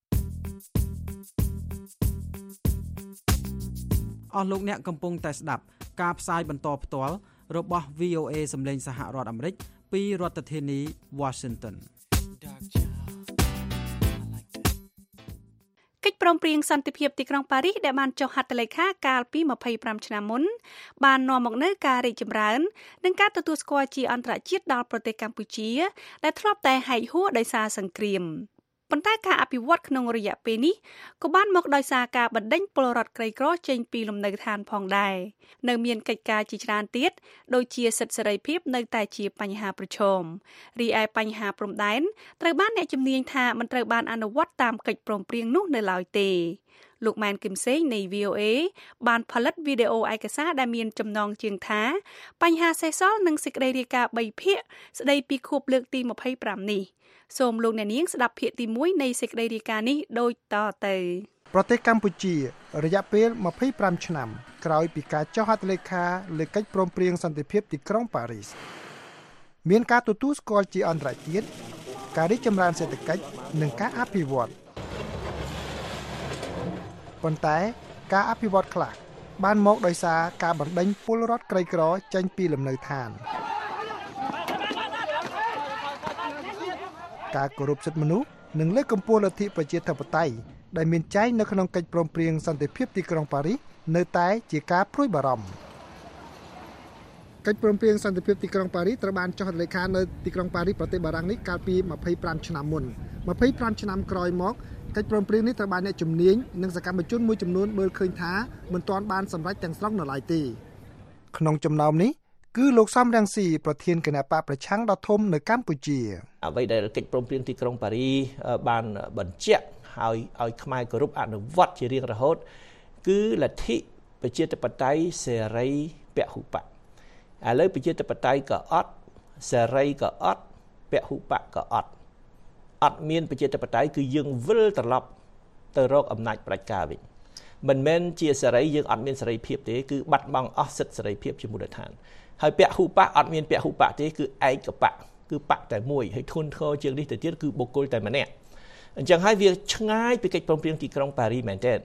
អស់លោកអ្នកកំពុងតែស្ដាប់ការផ្សាយបន្តផ្ទាល់របស់ VOA សម្លេងសហរដ្ឋអាមេរិកពីរដ្ឋធានី Washington កិច្ចព្រមព្រៀងសន្តិភាពទីក្រុងប៉ារីសដែលបានចុះហត្ថលេខាកាលពី25ឆ្នាំមុនបាននាំមកនូវការរីកចម្រើននិងការទទួលស្គាល់ជាអន្តរជាតិដល់ប្រទេសកម្ពុជាដែលធ្លាប់តែហែកហួរដោយសារសង្គ្រាមប៉ុន្តែការអភិវឌ្ឍក្នុងរយៈពេលនេះក៏បានមកដោយសារការបណ្ដេញពលរដ្ឋក្រីក្រចេញពីលំនៅឋានផងដែរនៅមានកិច្ចការជាច្រើនទៀតដូចជាសិទ្ធិសេរីភាពនៅតែជាបញ្ហាប្រឈមរីឯបញ្ហាព្រំដែនត្រូវបានអ្នកជំនាញថាមិនត្រូវបានអនុវត្តតាមកិច្ចព្រមព្រៀងនោះនៅឡើយទេលោកម៉ែនគឹមសេងនៃ VOA បានផលិតវីដេអូឯកសារដែលមានចំណងជើងថាបញ្ហាសេសសល់និងសេចក្តីរាយការណ៍3ភាគស្តីពីខួបលើកទី25នេះសូមលោកអ្នកនាងស្ដាប់ភាគទី1នៃសេចក្តីរាយការណ៍នេះដូចតទៅប្រទេសកម្ពុជារយៈពេល25ឆ្នាំក្រោយពីការចុះហត្ថលេខាលើកិច្ចព្រមព្រៀងសន្តិភាពទីក្រុងប៉ារីសមានការទទួលស្គាល់ជាអន្តរជាតិការរីកចម្រើនសេដ្ឋកិច្ចនិងការអភិវឌ្ឍប៉ុន្តែការអភិវឌ្ឍខ្លះបានមកដោយសារការបណ្ដេញពលរដ្ឋក្រីក្រចេញពីលំនៅឋានការគោរពសិទ្ធិមនុស្សនិងលើកកម្ពស់លទ្ធិប្រជាធិបតេយ្យដែលមានចែងនៅក្នុងកិច្ចព្រមព្រៀងសន្តិភាពទីក្រុងប៉ារីសនៅតែជាការព្រួយបារម្ភកិច្ចព្រមព្រៀងសន្តិភាពទីក្រុងប៉ារីសត្រូវបានចុះហត្ថលេខានៅទីក្រុងប៉ារីសប្រទេសបារាំងនេះកាលពី25ឆ្នាំមុន25ឆ្នាំក្រោយមកកិច្ចព្រមព្រៀងនេះត្រូវបានអ្នកជំនាញនិងសកម្មជនមួយចំនួនមើលឃើញថាមិនទាន់បានសម្រេចទាំងស្រុងនៅឡើយទេក្នុងចំណោមនេះគឺលោកសំរងស៊ីប្រធានគណៈបកប្រឆាំងដ៏ធំនៅកម្ពុជាអ្វីដែលកិច្ចព្រមព្រៀងទីក្រុងប៉ារីសបានបញ្ជាក់ឲ្យខ្មែរគោរពអនុវត្តជារៀងរហូតគឺលទ្ធិប្រជាធិបតេយ្យសេរីពហុបកឥឡូវប្រជាធិបតេយ្យក៏អត់សេរីក៏អត់ពហុបកក៏អត់មានប្រជាធិបតេយ្យគឺយើងវិលត្រឡប់ទៅរកអំណាចផ្ដាច់ការវិញមិនមែនជាសេរីយើងអត់មានសេរីភាពទេគឺបាត់បង់អស់សិទ្ធិសេរីភាពជាមូលដ្ឋានហើយពហុបកអត់មានពហុបកទេគឺឯកបកគឺបកតែមួយហើយធនធ្ងរជាងនេះទៅទៀតគឺបុគ្គលតែម្នាក់អញ្ចឹងហើយវាឆ្ងាយពីកិច្ចព្រមព្រៀងទីក្រុងប៉ារីសមែនទេ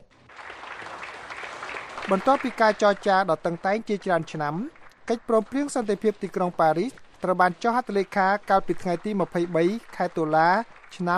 បន្ទាប់ពីការចរចាដ៏តឹងតែងជាច្រើនឆ្នាំកិច្ចព្រមព្រៀងសន្តិភាពទីក្រុងប៉ារីសត្រូវបានចុះហត្ថលេខាកាលពីថ្ងៃទី23ខែតុលាឆ្នាំ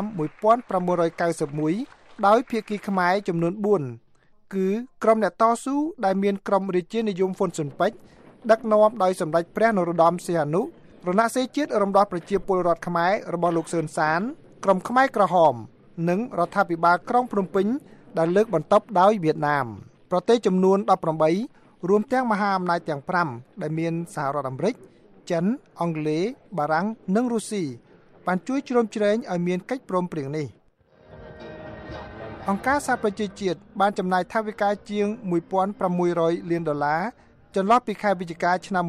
1991ដោយភាគីខ្មែរចំនួន4គឺក្រុមអ្នកតស៊ូដែលមានក្រុមរាជានិយមហ៊ុនស៊ុនប៉ិចដឹកនាំដោយសម្ដេចព្រះនរោត្តមសីហនុរណសិរ្សជាតិរំដោះប្រជាពលរដ្ឋខ្មែររបស់លោកសឿនសានក្រុមខ្មែរក្រហមនិងរដ្ឋាភិបាលក្រុងភ្នំពេញដែលលើកបន្ទប់ដោយវៀតណាមប្រទេសចំនួន18រួមទាំងមហាអំណាចទាំង5ដែលមានសហរដ្ឋអាមេរិកចិនអង់គ្លេសបារាំងនិងរុស្ស៊ីបានជួយជ្រោមជ្រែងឲ្យមានកិច្ចព្រមព្រៀងនេះអង្គការសហប្រជាជាតិបានចំណាយថវិកាជាង$1,600 លានចន្លោះពីខែវិច្ឆិកាឆ្នាំ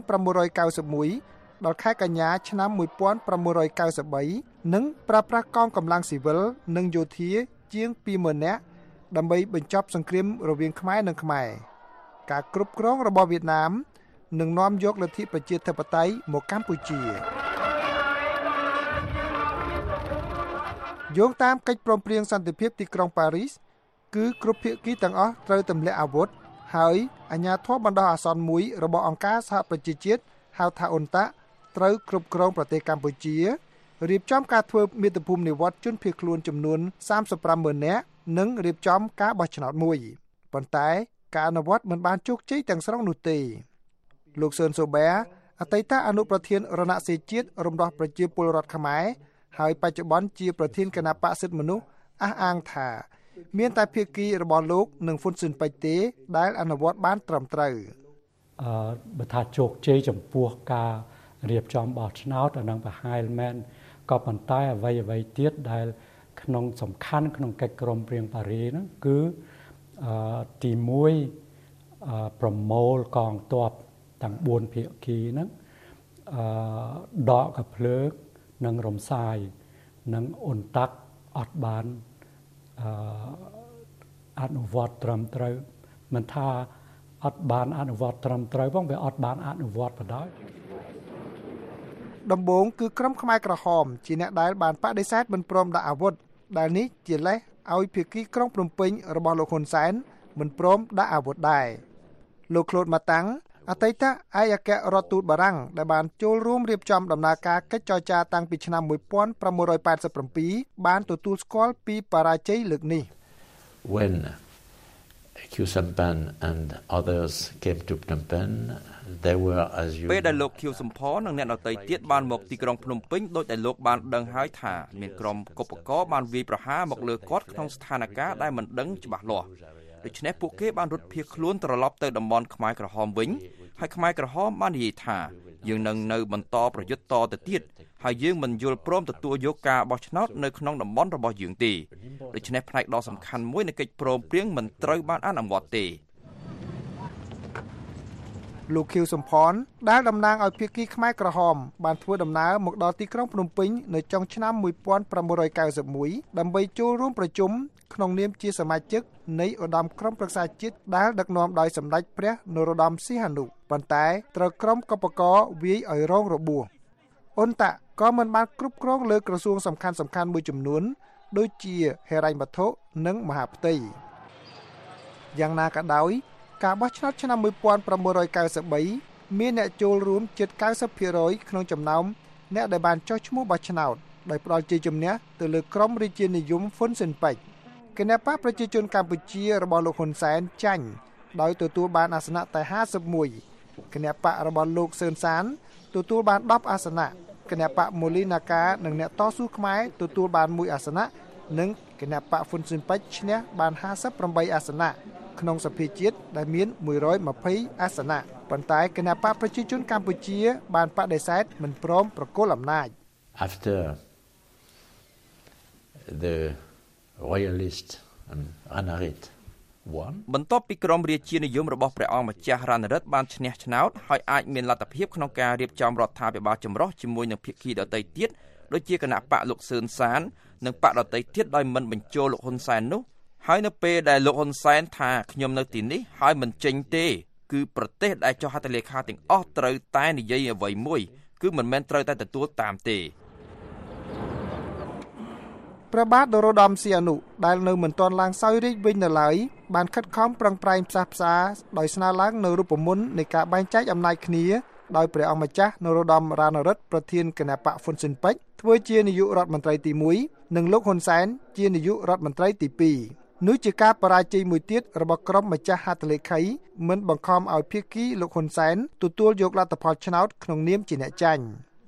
1991ដល់ខែកញ្ញាឆ្នាំ1993និងប្រើប្រាស់កងកម្លាំងស៊ីវិលនិងយោធាជាង 20,000 នាក់ដើម្បីបញ្ចប់សង្គ្រាមរវាងខ្មែរនិងខ្មែរការគ្រប់គ្រងរបស់វៀតណាមនឹងនាំយកលទ្ធិប្រជាធិបតេយ្យមកកម្ពុជាយោងតាមកិច្ចព្រមព្រៀងសន្តិភាពទីក្រុងប៉ារីសគឺគ្រប់ភាគីទាំងអស់ត្រូវទម្លាក់អាវុធហើយអាជ្ញាធរបណ្ដោះអាសន្នមួយរបស់អង្គការសហប្រជាជាតិហៅថាអ៊ុនតាត្រូវគ្រប់គ្រងប្រទេសកម្ពុជារៀបចំការធ្វើមាតុភូមិនិវត្តជនភៀសខ្លួនចំនួន 35,000 នាក់និងរៀបចំការបោះឆ្នោតមួយប៉ុន្តែការអនុវត្តមិនបានជោគជ័យទាំងស្រុងនោះទេលោកសឿនសូបែអតីតអនុប្រធានរណសិរ្សជាតិរំដោះប្រជាពលរដ្ឋខ្មែរហើយបច្ចុប្បន្នជាប្រធានគណៈបក្សសិទ្ធិមនុស្សអះអាងថាមានតែភាគីរបស់លោកនិងហ៊ុនស៊ិនប៉ិចទេដែលអនុវត្តបានត្រឹមត្រូវបើថាជោគជ័យចំពោះការរៀបចំបោះឆ្នោតអានឹងប្រហែលមែនក៏ប៉ុន្តែអ្វីទៀតដែលក្នុងសំខាន់ក្នុងកិច្ចព្រមព្រៀងប៉ារីសហ្នឹងគឺទី1ប្រមូលកងទ័ពទាំង4ភាគីហ្នឹងដកកាភ្លើងនិងរំសាយនិងអ៊ុនតាក់អត់បានអនុវត្តត្រឹមត្រូវមិនថាអត់បានអនុវត្តត្រឹមត្រូវផងវាអត់បានអនុវត្តបណ្ដោយដំបូងគឺក្រុមខ្មែរក្រហមជាអ្នកដែលបានបដិសេធមិនព្រមដាក់អាវុធដែលនេះជាលេសឲ្យភាគីក្រុងភ្នំពេញរបស់លោកហ៊ុនសែនមិនព្រមដាក់អាវុធដែរលោកក្លូតម៉ាតាំងអតីតឯកអគ្គរដ្ឋទូតបារាំងដែលបានចូលរួមរៀបចំដំណើរការកិច្ចចរចាតាំងពីឆ្នាំ1987បានទទួលស្គាល់ពីបរាជ័យលើកនេះ When Q Sampan and others came to Phnom Penh they were as you ពេលដែលលោកខៀវសំផននិងអ្នកដទៃទៀតបានមកទីក្រុងភ្នំពេញដោយតែលោកបានដឹងហើយថាមានក្រុមកុបកបានវាយប្រហារមកលើគាត់ក្នុងស្ថានភាពដែលមិនដឹងច្បាស់លាស់ដូច្នេះពួកគេបានរត់ភៀសខ្លួនត្រឡប់ទៅតំបន់ខ្មែរក្រហមវិញហើយខ្មែរក្រហមបាននិយាយថាយើងនឹងនៅបន្តប្រយុទ្ធតទៅទៀតហើយយើងមិនយល់ព្រមទទួលយកការបោះឆ្នោតនៅក្នុងតំបន់របស់យើងទេដូច្នេះផ្នែកដ៏សំខាន់មួយនៃកិច្ចព្រមព្រៀងមិនត្រូវបានអនុវត្តទេលោកខៀវសំផនដែលតំណាងឲ្យភាគីខ្មែរក្រហមបានធ្វើដំណើរមកដល់ទីក្រុងភ្នំពេញនៅចុងឆ្នាំ1991ដើម្បីចូលរួមប្រជុំក្នុងនាមជាសមាជិកនៃឧត្តមក្រុមប្រឹក្សាជាតិដែលដឹកនាំដោយសម្ដេចព្រះនរោត្តមសីហនុប៉ុន្តែត្រូវក្រុមកបកវាយឲ្យរងរបួសអ៊ុនតាក៏មិនបានគ្រប់គ្រងលើក្រសួងសំខាន់មួយចំនួនដូចជាហិរញ្ញវត្ថុនិងមហាផ្ទៃយ៉ាងណាក៏ដោយការបោះឆ្នោតឆ្នាំ1993មានអ្នកចូលរួមជិត 90% ក្នុងចំណោមអ្នកដែលបានចុះឈ្មោះបោះឆ្នោតដោយផ្ដល់ជ័យជំនះទៅលើក្រុមរាជានិយមហ៊ុនស៊ិនប៉ិចគណបក្សប្រជាជនកម្ពុជារបស់លោកហ៊ុនសែនចាញ់ដោយទទួលបានអាសនៈតែ51គណបក្សរបស់លោកសឿនសានទទួលបាន10អាសនៈគណបក្សមូលីណាកានិងអ្នកតស៊ូខ្មែរទទួលបាន1អាសនៈនិងគណបក្សហ៊ុនស៊ិនប៉ិចឈ្នះបាន58អាសនៈក្នុងសភាជាតិដែលមាន120អាសនៈប៉ុន្តែគណបក្សប្រជាជនកម្ពុជាបានបដិសេធមិនព្រមប្រគល់អំណាច After the royalist and Ranarit won បន្ទាប់ពីក្រុមរាជានិយមរបស់ព្រះអង្គម្ចាស់រណរិទ្ធបានឈ្នះឆ្នោតហើយអាចមានលទ្ធភាពក្នុងការរៀបចំរដ្ឋាភិបាលចម្រុះជាមួយនឹងភាគីដទៃទៀតដូចជាគណៈបកលោកសឿនសាននិងបកដទៃទៀតដោយមិនបញ្ចូលលោកហ៊ុនសែននោះហើយនៅពេលដែលលោកហ៊ុនសែនថាខ្ញុំនៅទីនេះហើយមិនចេញទេគឺប្រទេសដែលចុះហត្ថលេខាទាំងអស់ត្រូវតែនិយាយអ្វីមួយគឺមិនមែនត្រូវតែទទួលតាមទេព្រះបាទនរោត្តមសីហនុដែលនៅមិនទាន់ឡើងសោយរាជ្យវិញនៅឡើយបានខិតខំប្រឹងប្រែងផ្សះផ្សាដោយស្នើឡើងនៅរូបមន្តនៃការបែងចែកអំណាចគ្នាដោយព្រះអង្គម្ចាស់នរោត្តមរណរិទ្ធប្រធានគណៈបកហ៊ុនស៊ិនប៉ិចធ្វើជានាយករដ្ឋមន្ត្រីទី1និងលោកហ៊ុនសែនជានាយករដ្ឋមន្ត្រីទី2នោះជាការបរាជ័យមួយទៀតរបស់ក្រុមម្ចាស់ហត្ថលេខីមិនបង្ខំឲ្យភាគីលោកហ៊ុនសែនទទួលយកលទ្ធផលឆ្នោតក្នុងនាមជាអ្នកចាញ់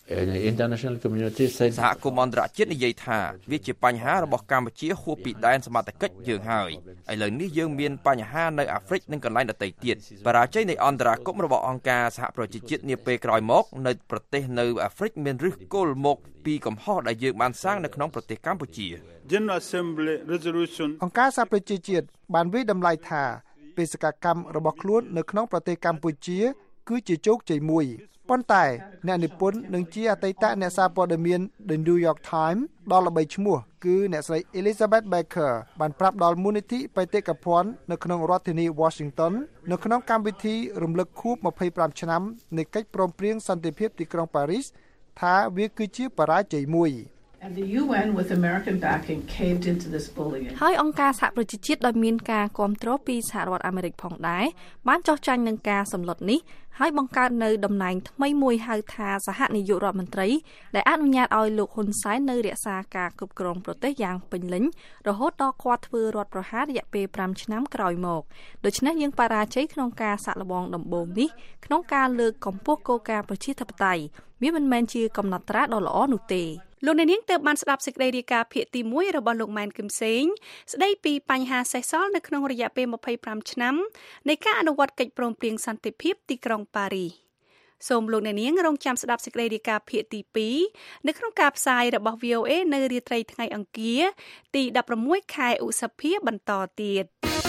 international community said សហគមន៍អន្តរជាតិនិយាយថាវាជាបញ្ហារបស់កម្ពុជាហួសពីដែនសមត្ថកិច្ចយើងហើយឥឡូវនេះយើងមានបញ្ហានៅអាហ្វ្រិកនិងកន្លែងដទៃទៀតបរាជ័យនៃអន្តរាគមន៍របស់អង្គការសហប្រជាជាតិនាពេលក្រោយមកនៅប្រទេសនៅអាហ្វ្រិកមានឫសគល់មកពីកំហុសដែលយើងបានសាងនៅក្នុងប្រទេសកម្ពុជា General Assembly resolution អង្គការសហប្រជាជាតិបានវិតម្លៃថាបេសកកម្មរបស់ខ្លួននៅក្នុងប្រទេសកម្ពុជាគឺជាជោគជ័យមួយប៉ុន្តែអ្នកនិពន្ធនឹងជាអតីតអ្នកសារព័ត៌មាន The New York Times ដល់ល្បីឈ្មោះគឺអ្នកស្រី Elizabeth Baker បានប្រាប់ដល់មូលនិធិបេតិកភណ្ឌនៅក្នុងរដ្ឋធានី Washington នៅក្នុងកម្មវិធីរំលឹកខួប25ឆ្នាំនៃកិច្ចព្រមព្រៀងសន្តិភាពទីក្រុងប៉ារីសថាវាគឺជាបរាជ័យមួយ And the UN with American backing caved into this bullying. ហើយអង្គការសហប្រជាជាតិដោយមានការគាំទ្រពីសហរដ្ឋអាមេរិកផងដែរបានចោះចាញ់នឹងការសម្លុតនេះហើយបង្កើតនៅតំណែងថ្មីមួយហៅថាសហនាយករដ្ឋមន្ត្រីដែលអនុញ្ញាតឲ្យលោកហ៊ុនសែននៅរក្សាការគ្រប់គ្រងប្រទេសយ៉ាងពេញលេញរហូតដល់គាត់ធ្វើរដ្ឋប្រហាររយៈពេល5ឆ្នាំក្រោយមកដូច្នេះយើងបរាជ័យក្នុងការសាក់លបងដំបូងនេះក្នុងការលើកកម្ពស់គោលការណ៍ប្រជាធិបតេយ្យវាមិនមែនជាកំណត់ត្រាដ៏ល្អនោះទេលោកអ្នកនាងទើបបានស្ដាប់សេចក្តីរាយការណ៍ភាគទី1របស់លោកម៉ែនគឹមសេងស្ដីពីបញ្ហាសេសសល់នៅក្នុងរយៈពេល25ឆ្នាំនៃការអនុវត្តកិច្ចព្រមព្រៀងសន្តិភាពទីក្រុងប៉ារីសសូមលោកអ្នកនាងរងចាំស្ដាប់សេចក្តីរាយការណ៍ភាគទី2នៅក្នុងការផ្សាយរបស់ VOA នៅរាត្រីថ្ងៃអង្គារទី16ខែឧសភាបន្តទៀត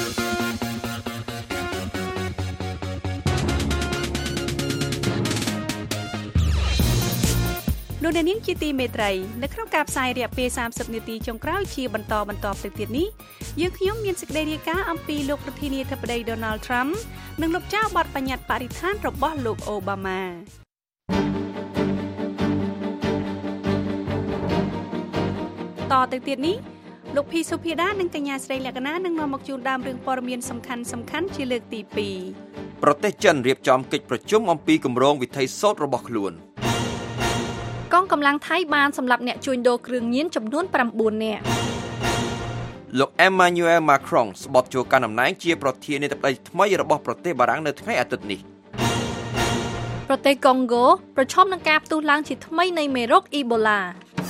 លោកអ្នកនាងជាទីមេត្រីនៅក្នុងការផ្សាយរយៈពេល30នាទីចុងក្រោយជាបន្តទៅទៀតនេះយើងខ្ញុំមានសេចក្តីរាយការណ៍អំពីលោកប្រធានាធិបតី Donald Trump និងលោកចៅបទបញ្ញត្តិបរិស្ថានរបស់លោក Obama តទៅទៀតនេះលោកភីសុភាដានិងកញ្ញាស្រីលក្ខណានឹងនាំមកជូនដើមរឿងព័ត៌មានសំខាន់ជាលើកទី2 ប្រទេសចិនរៀបចំកិច្ចប្រជុំអំពីគម្រោងវិថីសូត្ររបស់ខ្លួនកងកម្លាំងថៃបានសម្លាប់អ្នកជួញដូរគ្រឿងញៀនចំនួន9នាក់លោក Emmanuel Macron ស្បត់ចូលកាន់តំណែងជាប្រធានាធិបតីថ្មីរបស់ប្រទេសបារាំងនៅថ្ងៃអាទិត្យនេះប្រទេសកុងហ្គោប្រឈមនឹងការផ្ទុះឡើងជាថ្មីនៃមេរោគអ៊ីបូឡា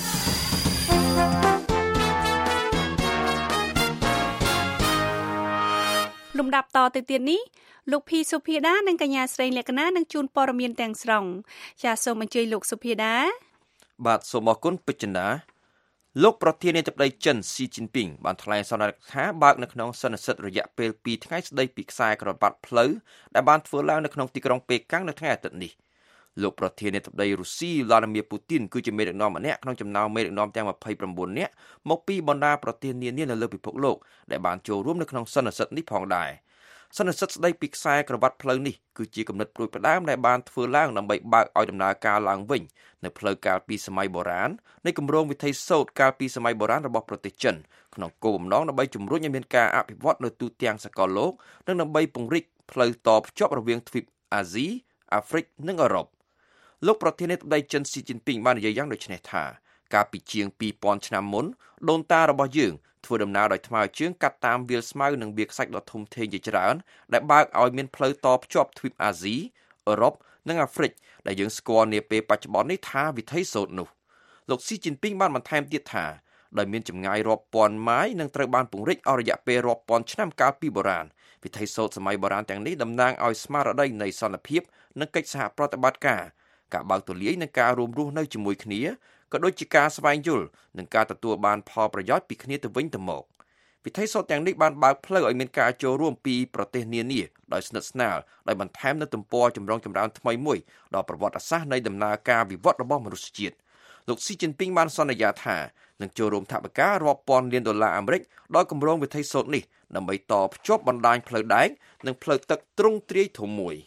លំដាប់តទៅទៀតនេះលោកភីសុភាដានិងកញ្ញាស្រីលក្ខណានឹងជួនព័ត៌មានទាំងស្រុងចាសសូមអញ្ជើញលោកសុភាដាបាទសូមអរគុណពេជ្រចិន្តាលោកប្រធានាធិបតីចិនស៊ីជីនពីងបានថ្លែងសន្និដ្ឋានថាបើកនៅក្នុងសន្និសីទរយៈពេល2ថ្ងៃស្ដីពីខ្សែក្រវ៉ាត់ផ្លូវដែលបានធ្វើឡើងនៅក្នុងទីក្រុងប៉េកាំងនៅថ្ងៃអាទិត្យនេះលោកប្រធានាធិបតីរុស្ស៊ីវ្លាឌីមៀពូទីនគឺជាមេដឹកនាំម្នាក់ក្នុងចំណោមមេដឹកនាំទាំង29នាក់មកពីបណ្ដាប្រទេសនានានៅលើពិភពលោកដែលបានចូលរួមនៅក្នុងសន្និសីទនេះផងដែរសន្និសីទស្ដីពីខ្សែក្រវ៉ាត់ផ្លូវនេះគឺជាគំនិតព្រួយផ្ដើមដែលបានធ្វើឡើងដើម្បីបើកឲ្យដំណើរការឡើងវិញនៅផ្លូវកាលពីសម័យបុរាណនៃគម្រោងវិថីសូត្រកាលពីសម័យបុរាណរបស់ប្រទេសចិនក្នុងគោលបំណងដើម្បីជំរុញឲ្យមានការអភិវឌ្ឍនៅទូទាំងសកលលោកនិងដើម្បីពង្រីកផ្លូវតភ្ជាប់រវាងទ្វីបអាស៊ីអាហ្វ្រិកនិងអឺរ៉ុបលោកប្រធានាធិបតីចិនស៊ីជីនពីងបាននិយាយយ៉ាងដូចនេះថាកាលពីជាង2000ឆ្នាំមុនដូនតារបស់យើងធ្វើដំណើរដោយថ្មើរជើងកាត់តាមវាលស្មៅនិងវាលខ្សាច់ដ៏ធំធេងជាច្រើនដែលបើកឲ្យមានផ្លូវតភ្ជាប់ទ្វីបអាស៊ីអឺរ៉ុបនិងអាហ្វ្រិកដែលយើងស្គាល់នាពេលបច្ចុប្បន្ននេះថាវិថីសូត្រនោះលោកស៊ីជីនពីងបានបន្ថែមទៀតថាដោយមានចម្ងាយរាប់ពាន់ម៉ាយនិងត្រូវបានពង្រីកអស់រយៈពេលរាប់ពាន់ឆ្នាំកាលពីបុរាណវិថីសូត្រសម័យបុរាណទាំងនេះតំណាងឲ្យស្មារតីនៃសន្តិភាពនិងកិច្ចសហប្រតិបត្តិការបើកទូលាយនិងការរួមរស់នៅជាមួយគ្នាក៏ដូចជាការស្វែងយល់និងការទទួលបានផលប្រយោជន៍ពីគ្នាទៅវិញទៅមកវិថីសូត្រទាំងនេះបានបើកផ្លូវឲ្យមានការចូលរួមពីប្រទេសនានាដោយស្និទ្ធស្នាលដោយបន្ថែមនូវទំព័រចម្រុងចម្រើនថ្មីមួយដល់ប្រវត្តិសាស្ត្រនៃដំណើរការវិវត្តរបស់មនុស្សជាតិលោកស៊ីជីនពីងបានសន្យាថានឹងចូលរួមថវិការាប់ពាន់លានដុល្លារអាមេរិកដល់គម្រោងវិថីសូត្រនេះដើម្បីតភ្ជាប់បណ្ដាញផ្លូវដែកនិងផ្លូវទឹកទ្រង់ទ្រាយធំមួយ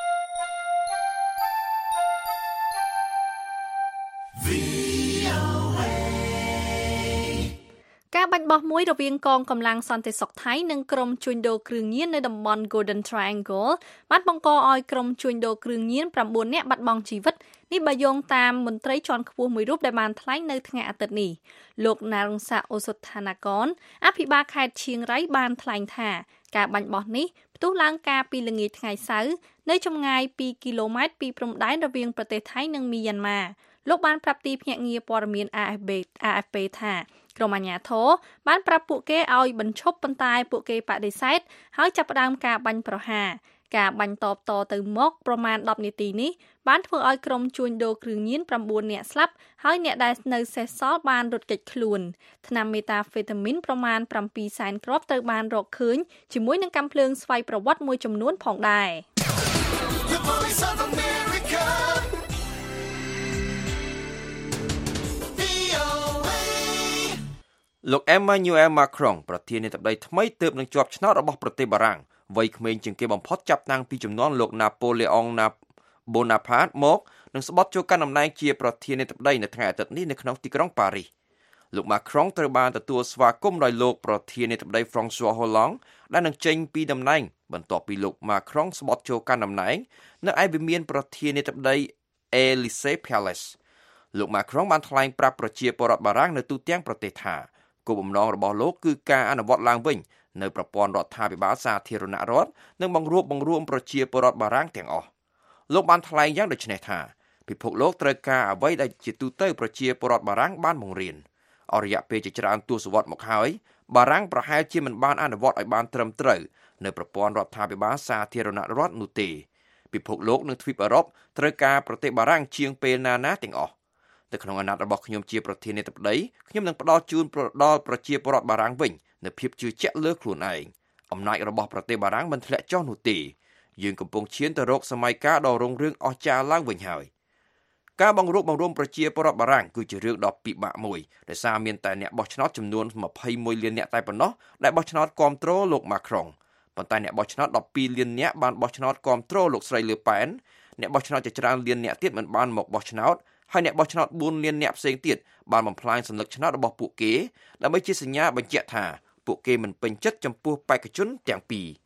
ការបាញ់បោះមួយរវាងកងកម្លាំងសន្តិសុខថៃនិងក្រុមជួញដូរគ្រឿងញៀននៅតំបន់ Golden Triangle បានបង្កឲ្យក្រុមជួញដូរគ្រឿងញៀន9នាក់បាត់បង់ជីវិតនេះបើយោងតាមមន្ត្រីជាន់ខ្ពស់មួយរូបដែលបានថ្លែងនៅថ្ងៃអាទិត្យនេះលោកណារងសាអូសុថាណាកនអភិបាលខេត្តឈៀងរៃបានថ្លែងថាការបាញ់បោះនេះផ្ទុះឡើងកាលពីល្ងាចថ្ងៃសៅរ៍នៅចម្ងាយ2គីឡូម៉ែត្រពីព្រំដែនរវាងប្រទេសថៃនិងមីយ៉ាន់ម៉ាលោកបានប្រាប់ទីភ្នាក់ងារព័ត៌មាន AFP ថាក្រុមអាជ្ញាធរបានប្រាប់ពួកគេឲ្យបញ្ឈប់ប៉ុន្តែពួកគេបដិសេធហើយចាប់ផ្ដើមការបាញ់ប្រហារការបាញ់តបតទៅមកប្រមាណ10នាទីនេះបានធ្វើឲ្យក្រុមជួញដូរគ្រឿងញៀន9នាក់ស្លាប់ហើយអ្នកដែលនៅសេសសល់បានរត់គេចខ្លួនថ្នាំមេតាហ្វេតាមីនប្រមាណ7សែនគ្រាប់ត្រូវបានរកឃើញជាមួយនឹងកាំភ្លើងស្វ័យប្រវត្តិមួយចំនួនផងដែរលោក Emmanuel Macron ប្រធានាធិបតីថ្មីទើបនឹងជាប់ឆ្នោតរបស់ប្រទេសបារាំងវ័យក្មេងជាងគេបំផុតចាប់តាំងពីជំនាន់លោក Napoleon Bonaparte មកនឹងស្បត់ចូលកាន់តំណែងជាប្រធានាធិបតីនៅថ្ងៃអាទិត្យនេះនៅក្នុងទីក្រុងប៉ារីសលោក Macron ត្រូវបានទទួលស្វាគមន៍ដោយលោកប្រធានាធិបតី François Hollande ដែលនឹងចេញពីតំណែងបន្ទាប់ពីលោក Macron ស្បត់ចូលកាន់តំណែងនៅឯវិមានប្រធានាធិបតី Élysée Palace លោក Macron បានថ្លែងប្រាប់ប្រជាពលរដ្ឋបារាំងនៅទូទាំងប្រទេសថាគោលបំណងរបស់លោកគឺការអនុវត្តឡើងវិញនៅប្រព័ន្ធរដ្ឋាភិបាលសាធារណរដ្ឋនិងបង្រួមប្រជាពលរដ្ឋបារាំងទាំងអស់លោកបានថ្លែងយ៉ាងដូចនេះថាពិភពលោកត្រូវការអ្វីដែលជាទូទៅប្រជាពលរដ្ឋបារាំងបានបង្រៀនអរិយៈពេលជាច្រើនទសវត្សរ៍មកហើយបារាំងប្រហែលជាមិនបានអនុវត្តឲ្យបានត្រឹមត្រូវនៅប្រព័ន្ធរដ្ឋាភិបាលសាធារណរដ្ឋនោះទេពិភពលោកនិងទ្វីបអឺរ៉ុបត្រូវការប្រទេសបារាំងជាងពេលណាទាំងអស់នៅក្នុងអាណត្តិរបស់ខ្ញុំជាប្រធានាធិបតីខ្ញុំនឹងផ្ដល់ជូនដល់ប្រជាពលរដ្ឋបារាំងវិញនូវភាពជឿជាក់លើខ្លួនឯងអំណាចរបស់ប្រទេសបារាំងមិនធ្លាក់ចុះនោះទេយើងកំពុងឈានទៅរកសម័យកាលដ៏រុងរឿងអស្ចារ្យឡើងវិញហើយការបង្រួមប្រជាពលរដ្ឋបារាំងគឺជារឿងដ៏ពិបាកមួយដោយសារមានតែអ្នកបោះឆ្នោតចំនួន21លានអ្នកតែប៉ុណ្ណោះដែលបោះឆ្នោតគាំទ្រលោក Macron ប៉ុន្តែអ្នកបោះឆ្នោត12លានអ្នកបានបោះឆ្នោតគាំទ្រលោកស្រី Le Pen អ្នកបោះឆ្នោតជាច្រើនលានអ្នកទៀតមិនបានមកបោះឆ្នោតហើយអ្នកបោះឆ្នោត4លានអ្នកផ្សេងទៀតបានបំផ្លាញសញ្ញាឆ្នោតរបស់ពួកគេដើម្បីជាសញ្ញាបញ្ជាក់ថាពួកគេមិនពេញចិត្តចំពោះបេក្ខជនទាំងពីរ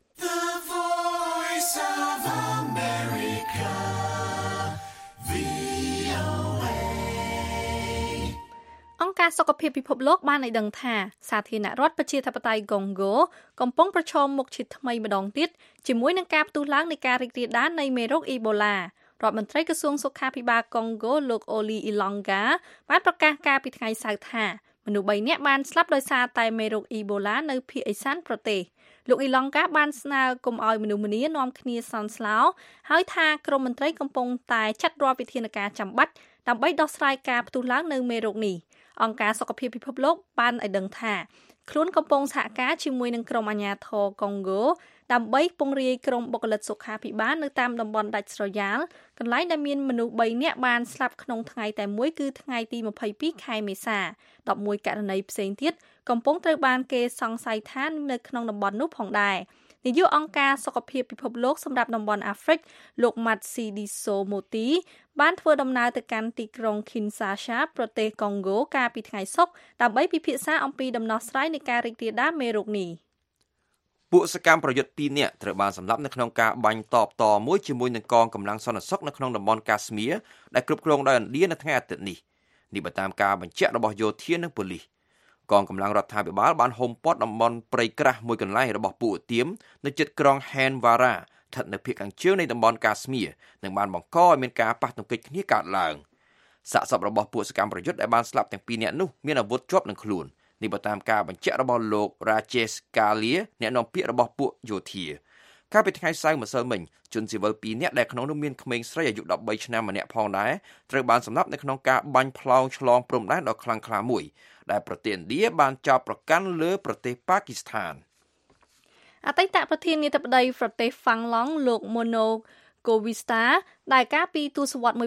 អង្គការសុខភាពពិភពលោកបានឲ្យដឹងថាសាធារណរដ្ឋប្រជាធិបតេយ្យកុងហ្គោកំពុងប្រឈមមុខជាថ្មីម្ដងទៀតជាមួយនឹងការផ្ទុះឡើងនៃការរីករាលដាលនៃមេរោគអ៊ីបូឡារដ្ឋមន្ត្រីក្រសួងសុខាភិបាលកុងហ្គោលោក Oli Ilonga បានប្រកាសការពីថ្ងៃសៅរ៍ថាមនុស្ស3នាក់បានស្លាប់ដោយសារតែមេរោគអ៊ីបូឡានៅភាគឦសានប្រទេសលោក Ilonga បានស្នើកុំឲ្យមនុស្សម្នានាំគ្នាសន្ស្លោហើយថាក្រមមន្ត្រីកំពុងតែចាត់រាល់វិធានការចាំបាច់ដើម្បីដោះស្រាយការផ្ទុះឡើងនៃមេរោគនេះអង្គការសុខភាពពិភពលោកបានឲ្យដឹងថាខ្លួនកំពុងសហការជាមួយនឹងក្រុមអាជ្ញាធរកុងហ្គោដើម្បីពង្រាយក្រុមបុគ្គលិកសុខាភិបាលនៅតាមតំបន់ដាច់ស្រយាលកន្លែងដែលមានមនុស្ស3នាក់បានស្លាប់ក្នុងថ្ងៃតែមួយគឺថ្ងៃទី22ខែមេសា11ករណីផ្សេងទៀតកំពុងត្រូវបានគេសង្ស័យថានៅក្នុងតំបន់នោះផងដែរនាយកអង្គការសុខភាពពិភពលោកសម្រាប់តំបន់អាហ្វ្រិកលោក Matshidiso Moeti បានធ្វើដំណើរទៅកាន់ទីក្រុង Kinshasa ប្រទេសកុងហ្គោកាលពីថ្ងៃសុក្រដើម្បីពិភាក្សាអំពីដំណោះស្រាយនៃការរីករាលដាលមេរោគនេះពួកសកម្មប្រយុទ្ធ2នាក់ត្រូវបានសម្លាប់នៅក្នុងការបាញ់តបតមួយជាមួយនឹងកងកម្លាំងសន្តិសុខនៅក្នុងតំបន់កាស្មៀរដែលគ្រប់គ្រងដោយឥណ្ឌានៅថ្ងៃអាទិត្យនេះបើតាមការបញ្ជាក់របស់យោធានិងប៉ូលីសកងកម្លាំងរដ្ឋាភិបាលបានហុំព័ទ្ធតំបន់ព្រៃក្រាស់មួយកន្លែងរបស់ពួកឧទាមនៅជិតក្រុង Handwara ស្ថិតនៅភាគខាងជើងនៃតំបន់កាស្មៀរនិងបានបង្កឲ្យមានការប៉ះទង្គិចគ្នាកើតឡើងសាកសពរបស់ពួកសកម្មប្រយុទ្ធដែលបានស្លាប់ទាំងពីរនាក់នោះមានអាវុធជាប់នឹងខ្លួននេះបើតាមការបញ្ជាក់របស់លោក Rajesh Kalia អ្នកនាំពាក្យរបស់ពួកយោធាកាលពីថ្ងៃសៅរ៍ម្សិលមិញជនស៊ីវិល2នាក់ដែលក្នុងនោះមានក្មេងស្រីអាយុ13ឆ្នាំម្នាក់ផងដែរត្រូវបានសម្លាប់នៅក្នុងការបាញ់ផ្លោងឆ្លងព្រំដែនដ៏ខ្លាំងក្លាមួយដែលប្រទេសឥណ្ឌាបានចោទប្រកាន់លើប្រទេសប៉ាគីស្ថានអតីតប្រធានាធិបតីប្រទេសហ្វាំងឡង់លោក Mono Govista ដែលកាលពីទសវត្សរ៍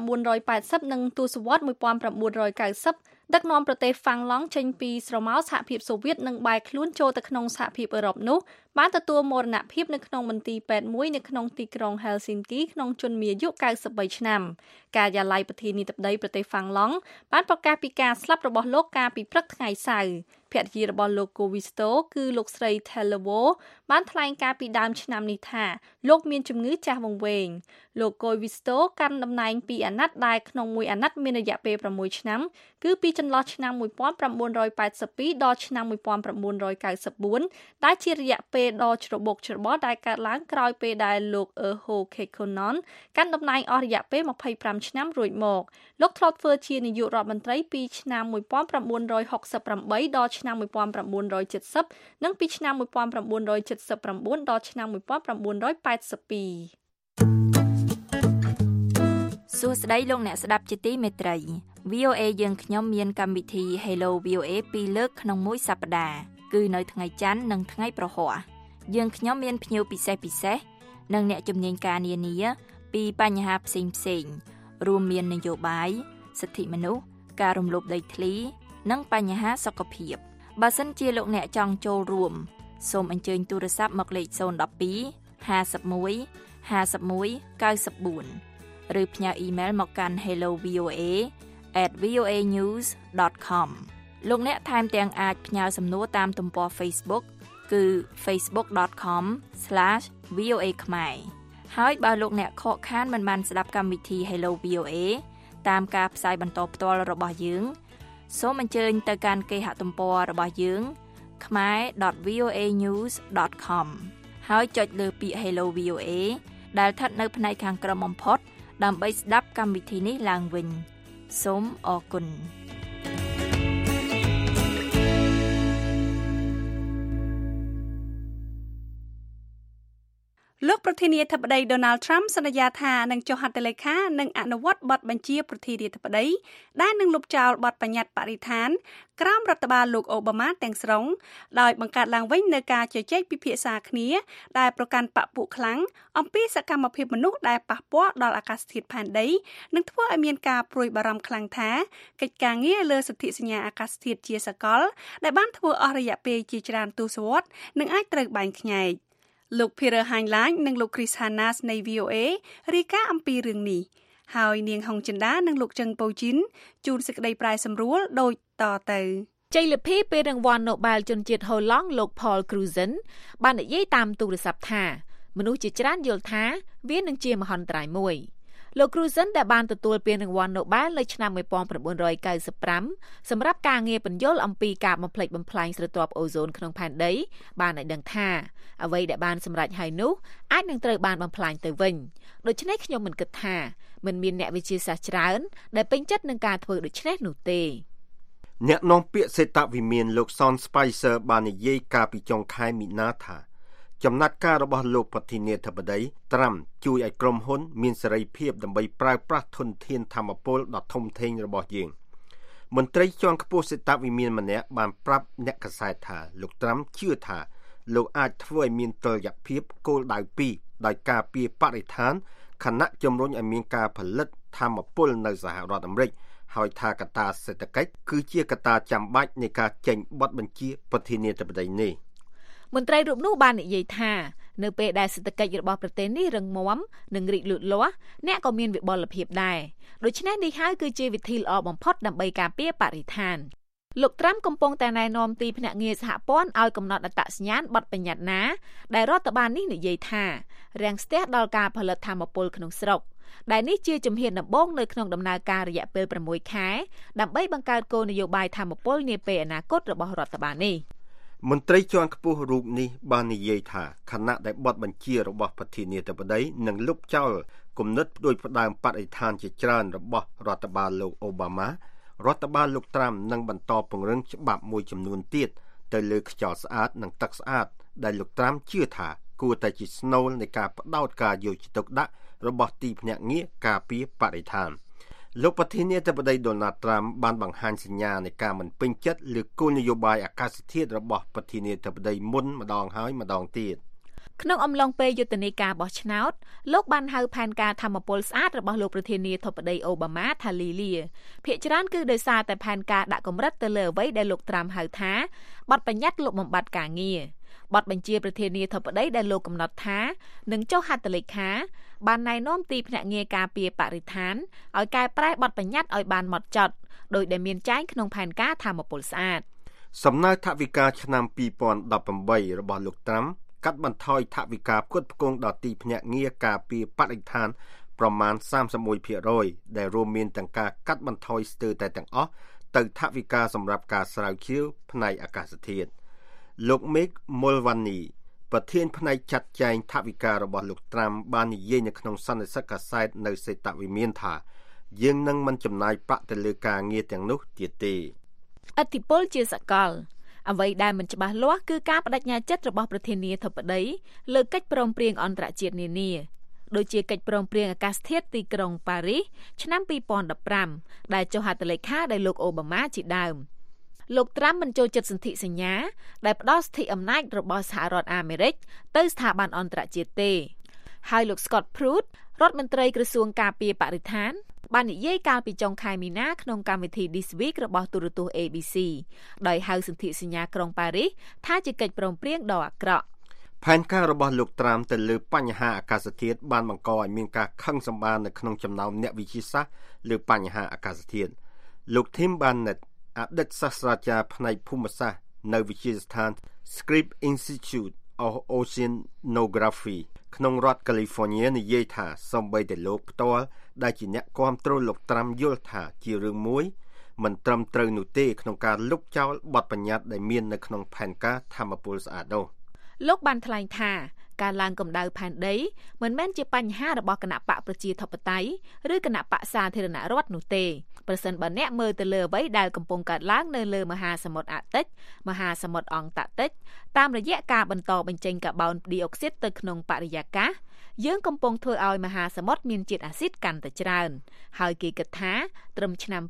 1980និងទសវត្សរ៍1990ដឹកនាំប្រទេសហ្វាំងឡង់ចេញពីស្រមោលសហភាពសូវៀតនិងបែរខ្លួនចូលទៅក្នុងសហភាពអឺរ៉ុបនោះបានទទួលមរណភាពនៅក្នុងមន្ទីរពេទ្យមួយនៅក្នុងទីក្រុង Helsinki ក្នុងជន្មាយុ93ឆ្នាំការិយាល័យប្រធានាធិបតីប្រទេសហ្វាំងឡង់បានប្រកាសពីការស្លាប់របស់លោកកាលពីព្រឹកថ្ងៃសៅរ៍ភរិយារបស់លោក Govisto គឺលោកស្រី Televo បានថ្លែងការពីដើមឆ្នាំនេះថាលោកមានជំងឺចាស់វង្វេងលោក Govisto កាន់តំណែងពីអាណត្តិដែលក្នុងមួយអាណត្តិមានរយៈពេល6ឆ្នាំគឺពីចន្លោះឆ្នាំ1982ដល់ឆ្នាំ1994ដែលជារយៈពេលដ៏ច្របូកច្របល់ដែលកើតឡើងក្រោយពេលដែលលោក Urho Kekkonen កាន់តំណែងអស់រយៈពេល25ឆ្នាំរួចមកលោកធ្លាប់ធ្វើជានាយករដ្ឋមន្ត្រីពីឆ្នាំ1968ដល់ឆ្នាំ1970និងពីឆ្នាំ1979ដល់ឆ្នាំ1982 សួស្តីលោកអ្នកស្ដាប់ជាទីមេត្រី VOA យើងខ្ញុំមានកម្មវិធី Hello VOA 2លើកក្នុងមួយសប្តាហ៍គឺនៅថ្ងៃច័ន្ទនិងថ្ងៃប្រហ័សយើងខ្ញុំមានភ្ញៀវពិសេសនិងអ្នកជំនាញការនានាពីបញ្ហាផ្សេងរួមមាននយោបាយសិទ្ធិមនុស្សការរំលោភដីធ្លីនិងបញ្ហាសុខភាពបើសិនជាលោកអ្នកចង់ចូលរួមសូមអញ្ជើញទូរស័ព្ទមកលេខ012 51 51 94 ឬផ្ញើអ៊ីមែលមកកាន់ hellovoa@voanews.com លោកអ្នកថែមទាំងអាចផ្ញើសំណួរតាមទំព័រ Facebook គឺ facebook.com/voa ខ្មែរហើយបើលោកអ្នកខកខានមិនបានស្ដាប់កម្មវិធី Hello VOA តាមការផ្សាយបន្តផ្ទាល់របស់យើងសូមអញ្ជើញទៅកាន់គេហទំព័ររបស់យើង khmer.voanews.com ហើយចុចលើពាក្យ Hello VOA ដែលស្ថិតនៅផ្នែកខាងក្រោមបំផុតដើម្បីស្ដាប់កម្មវិធីនេះឡើងវិញសូមអរគុណលោកប្រធានាធិបតី Donald Trump សន្យាថានឹងចុះហត្ថលេខានិងអនុវត្តបទបញ្ជាប្រធានាធិបតីដែលនឹងលុបចោលបទបញ្ញត្តិបរិស្ថានក្រោមរដ្ឋបាលលោកអូបាម៉ាទាំងស្រុងដោយបង្កើតឡើងវិញនូវការជជែកពិភាក្សាគ្នាដែលប្រកាន់បពុខ្លាំងអំពីសកម្មភាពមនុស្សដែលប៉ះពាល់ដល់អាកាសធាតុផែនដីនិងធ្វើឲ្យមានការព្រួយបារម្ភខ្លាំងថាកិច្ចការងារលើសន្ធិសញ្ញាអាកាសធាតុជាសកលដែលបានធ្វើអស់រយៈពេលជាច្រើនទសវត្សរ៍នឹងអាចត្រូវបែងខ្ញែកលោក Peter Heinlein និងលោក Chris Hannas នៃ VOA រាយការណ៍អំពីរឿងនេះហើយនាងហុងចិន្តានិងលោកចឹងប៉ូជីនជួនសេចក្តីប្រាយសម្រួលដូចតទៅជ័យលាភីពេលរង្វាន់ Nobel ជនជាតិហូឡង់លោក Paul Cruzen បាននិយាយតាមទូរស័ព្ទថាមនុស្សជាច្រើនយល់ថាវានឹងជាមហន្តរាយមួយលោក Cruzen ដែលបានទទួលពានរង្វាន់ Nobel នៅឆ្នាំ1995សម្រាប់ការងារពន្យល់អំពីការបំផ្លិចបំផ្លាញស្រទាប់អូសូនក្នុងផែនដីបានឲ្យដឹងថាអ្វីដែលបានសម្រេចហើយនោះអាចនឹងត្រូវបានបំផ្លាញទៅវិញដូច្នេះខ្ញុំមិនគិតថាមិនមានអ្នកវិទ្យាសាស្ត្រច្រើនដែលពេញចិត្តនឹងការធ្វើដូច្នេះនោះទេអ្នកនាំពាក្យសេតវិមានលោក Sean Spicer បាននិយាយកាលពីចុងខែមីនាថាចំណាត់ការរបស់លោកប្រធានាធិបតីត្រាំជួយឲ្យក្រុមហ៊ុនមានសេរីភាពដើម្បីប្រើប្រាស់ធនធានថាមពលដ៏ធំធេងរបស់យើងមន្ត្រីជាន់ខ្ពស់សេតវិមានម្នាក់បានប្រាប់អ្នកកាសែតថាលោកត្រាំជឿថាលោកអាចធ្វើឲ្យមានតុល្យភាពគោលដៅ2ដោយការពារបរិស្ថានខណៈជំរុញឲ្យមានការផលិតថាមពលនៅសហរដ្ឋអាមេរិកហើយថាកត្តាសេដ្ឋកិច្ចគឺជាកត្តាចាំបាច់នៃការចេញបទបញ្ជាប្រធានាធិបតីនេះមន្ត្រីរូបនោះបាននិយាយថានៅពេលដែលសេដ្ឋកិច្ចរបស់ប្រទេសនេះរឹងមាំនិងរីកលូតលាស់អ្នកក៏មានវិបុលភាពដែរដូច្នេះនេះហើយគឺជាវិធីល្អបំផុតដើម្បីការពារបរិស្ថានលោកត្រាំកំពុងតែណែនាំទីភ្នាក់ងារសហព័ន្ធឲ្យកំណត់អត្តសញ្ញាណបទបញ្ញត្តិណាដែលរដ្ឋបាលនេះនិយាយថារាំងស្ទះដល់ការផលិតថាមពលក្នុងស្រុកដែលនេះជាជំហានដំបូងនៅក្នុងដំណើរការរយៈពេល6ខែដើម្បីបង្កើតគោលនយោបាយថាមពលនាពេលអនាគតរបស់រដ្ឋបាលនេះមន្ត្រីជាន់ខ្ពស់រូបនេះបាននិយាយថាខណៈដែលបទបញ្ជារបស់ប្រធានាធិបតីនឹងលុបចោលគំនិតផ្ដួចផ្ដើមបរិស្ថានជាច្រើនរបស់រដ្ឋបាលលោកអូបាម៉ារដ្ឋបាលលោកត្រាំនឹងបន្តពង្រឹងច្បាប់មួយចំនួនទៀតទៅលើខ្យល់ស្អាតនិងទឹកស្អាតដែលលោកត្រាំជឿថាគួរតែជាស្នូលនៃការផ្ដោតការយកចិត្តទុកដាក់របស់ទីភ្នាក់ងារការពារបរិស្ថានលោកប្រធានាធិបតី Donald Trump បានបង្ហាញសញ្ញានៃការមិនពេញចិត្តលើគោលនយោបាយអាកាសធាតុរបស់ប្រធានាធិបតីមុនម្ដងហើយម្ដងទៀតក្នុងអំឡុងពេលយុទ្ធនាការបោះឆ្នោតលោកបានហៅផែនការថាមពលស្អាតរបស់លោកប្រធានាធិបតីអូបាម៉ាថាលីលាភាគច្រើនគឺដោយសារតែផែនការដាក់កម្រិតទៅលើអ្វីដែលលោកត្រាំហៅថាបទបញ្ញត្តិលុបបំបាត់ការងារបទបញ្ជាប្រធានាធិបតីដែលលោកកំណត់ថានឹងចុះហត្ថលេខាបានណែនាំទីភ្នាក់ងារការពារបរិស្ថានឲ្យកែប្រែបទបញ្ញត្តិឲ្យបានហ្មត់ចត់ដោយដែលមានចែងក្នុងផែនការថាមពលស្អាតសំណើថវិកាឆ្នាំ2018របស់លោកត្រាំកាត់បន្ថយថវិកាផ្គត់ផ្គង់ដល់ទីភ្នាក់ងារការពារបរិស្ថានប្រមាណ 31% ដែលរួមមានទាំងការកាត់បន្ថយស្ទើរតែទាំងអស់ទៅថវិកាសម្រាប់ការស្រាវជ្រាវផ្នែកអាកាសធាតុលោក Mick Mulvaney ប្រធានផ្នែកចាត់ចែងថវិការបស់លោកត្រាំបាននិយាយនៅក្នុងសន្និសីទកាសែតនៅសេតវិមានថាយើងនឹងមិនចំណាយប្រាក់ទៅលើការងារទាំងនោះទៀតទេឥទ្ធិពលជាសកលអ្វីដែលមិនច្បាស់លាស់គឺការបដិញ្ញាចិត្តរបស់ប្រធានាធិបតីលើកិច្ចព្រមព្រៀងអន្តរជាតិនានាដូចជាកិច្ចព្រមព្រៀងអាកាសធាតុទីក្រុងប៉ារីសឆ្នាំ2015ដែលចុះហត្ថលេខាដោយលោកអូបាម៉ាជាដើមលោកត្រាំមិនចូលចិត្តសន្ធិសញ្ញាដែលផ្ដល់សិទ្ធិអំណាចរបស់សហរដ្ឋអាមេរិកទៅស្ថាប័នអន្តរជាតិទេហើយលោក Scott Pruitt រដ្ឋមន្ត្រីក្រសួងការពារបរិស្ថានបាននិយាយកាលពីចុងខែមីនាក្នុងកម្មវិធី This Week របស់ទូរទស្សន៍ ABC ដោយហៅសន្ធិសញ្ញាក្រុងប៉ារីសថាជាកិច្ចព្រមព្រៀងដ៏អាក្រក់ផែនការរបស់លោកត្រាំទៅលើបញ្ហាអាកាសធាតុបានបង្កឲ្យមានការខឹងសម្បារនៅក្នុងចំណោមអ្នកវិទ្យាសាស្ត្រលើបញ្ហាអាកាសធាតុលោក Tim Barnett អតីតសាស្ត្រាចារ្យផ្នែកភូមិសាស្ត្រនៅវិទ្យាស្ថាន Scripps Institute of Oceanography ក្នុងរដ្ឋ California និយាយថាសូម្បីតែលោកផ្ទាល់ដែលជាអ្នកគាំទ្រលោកត្រាំយល់ថាជារឿងមួយមិនត្រឹមត្រូវនោះទេក្នុងការលុបចោលបទបញ្ញត្តិដែលមាននៅក្នុងផែនការថាមពលស្អាតនោះលោកបានថ្លែងថាការឡើងកម្ដៅផែនដីមិនមែនជាបញ្ហារបស់គណៈបកប្រជាធិបតេយ្យឬគណៈបកសាធារណរដ្ឋនោះទេប្រសិនបើអ្នកមើលទៅលើអ្វីដែលកំពុងកើតឡើងនៅលើមហាសមុទ្រអាកតិចមហាសមុទ្រអង់តាក់ទិកតាមរយៈការបន្តបញ្ចេញកាបូនឌីអុកស៊ីតទៅក្នុងបរិយាកាសយើងកំពុងធ្វើឲ្យមហាសមុទ្រមានជាតិអាស៊ីតកាន់តែច្រើនហើយគេគិតថាត្រឹមឆ្នាំ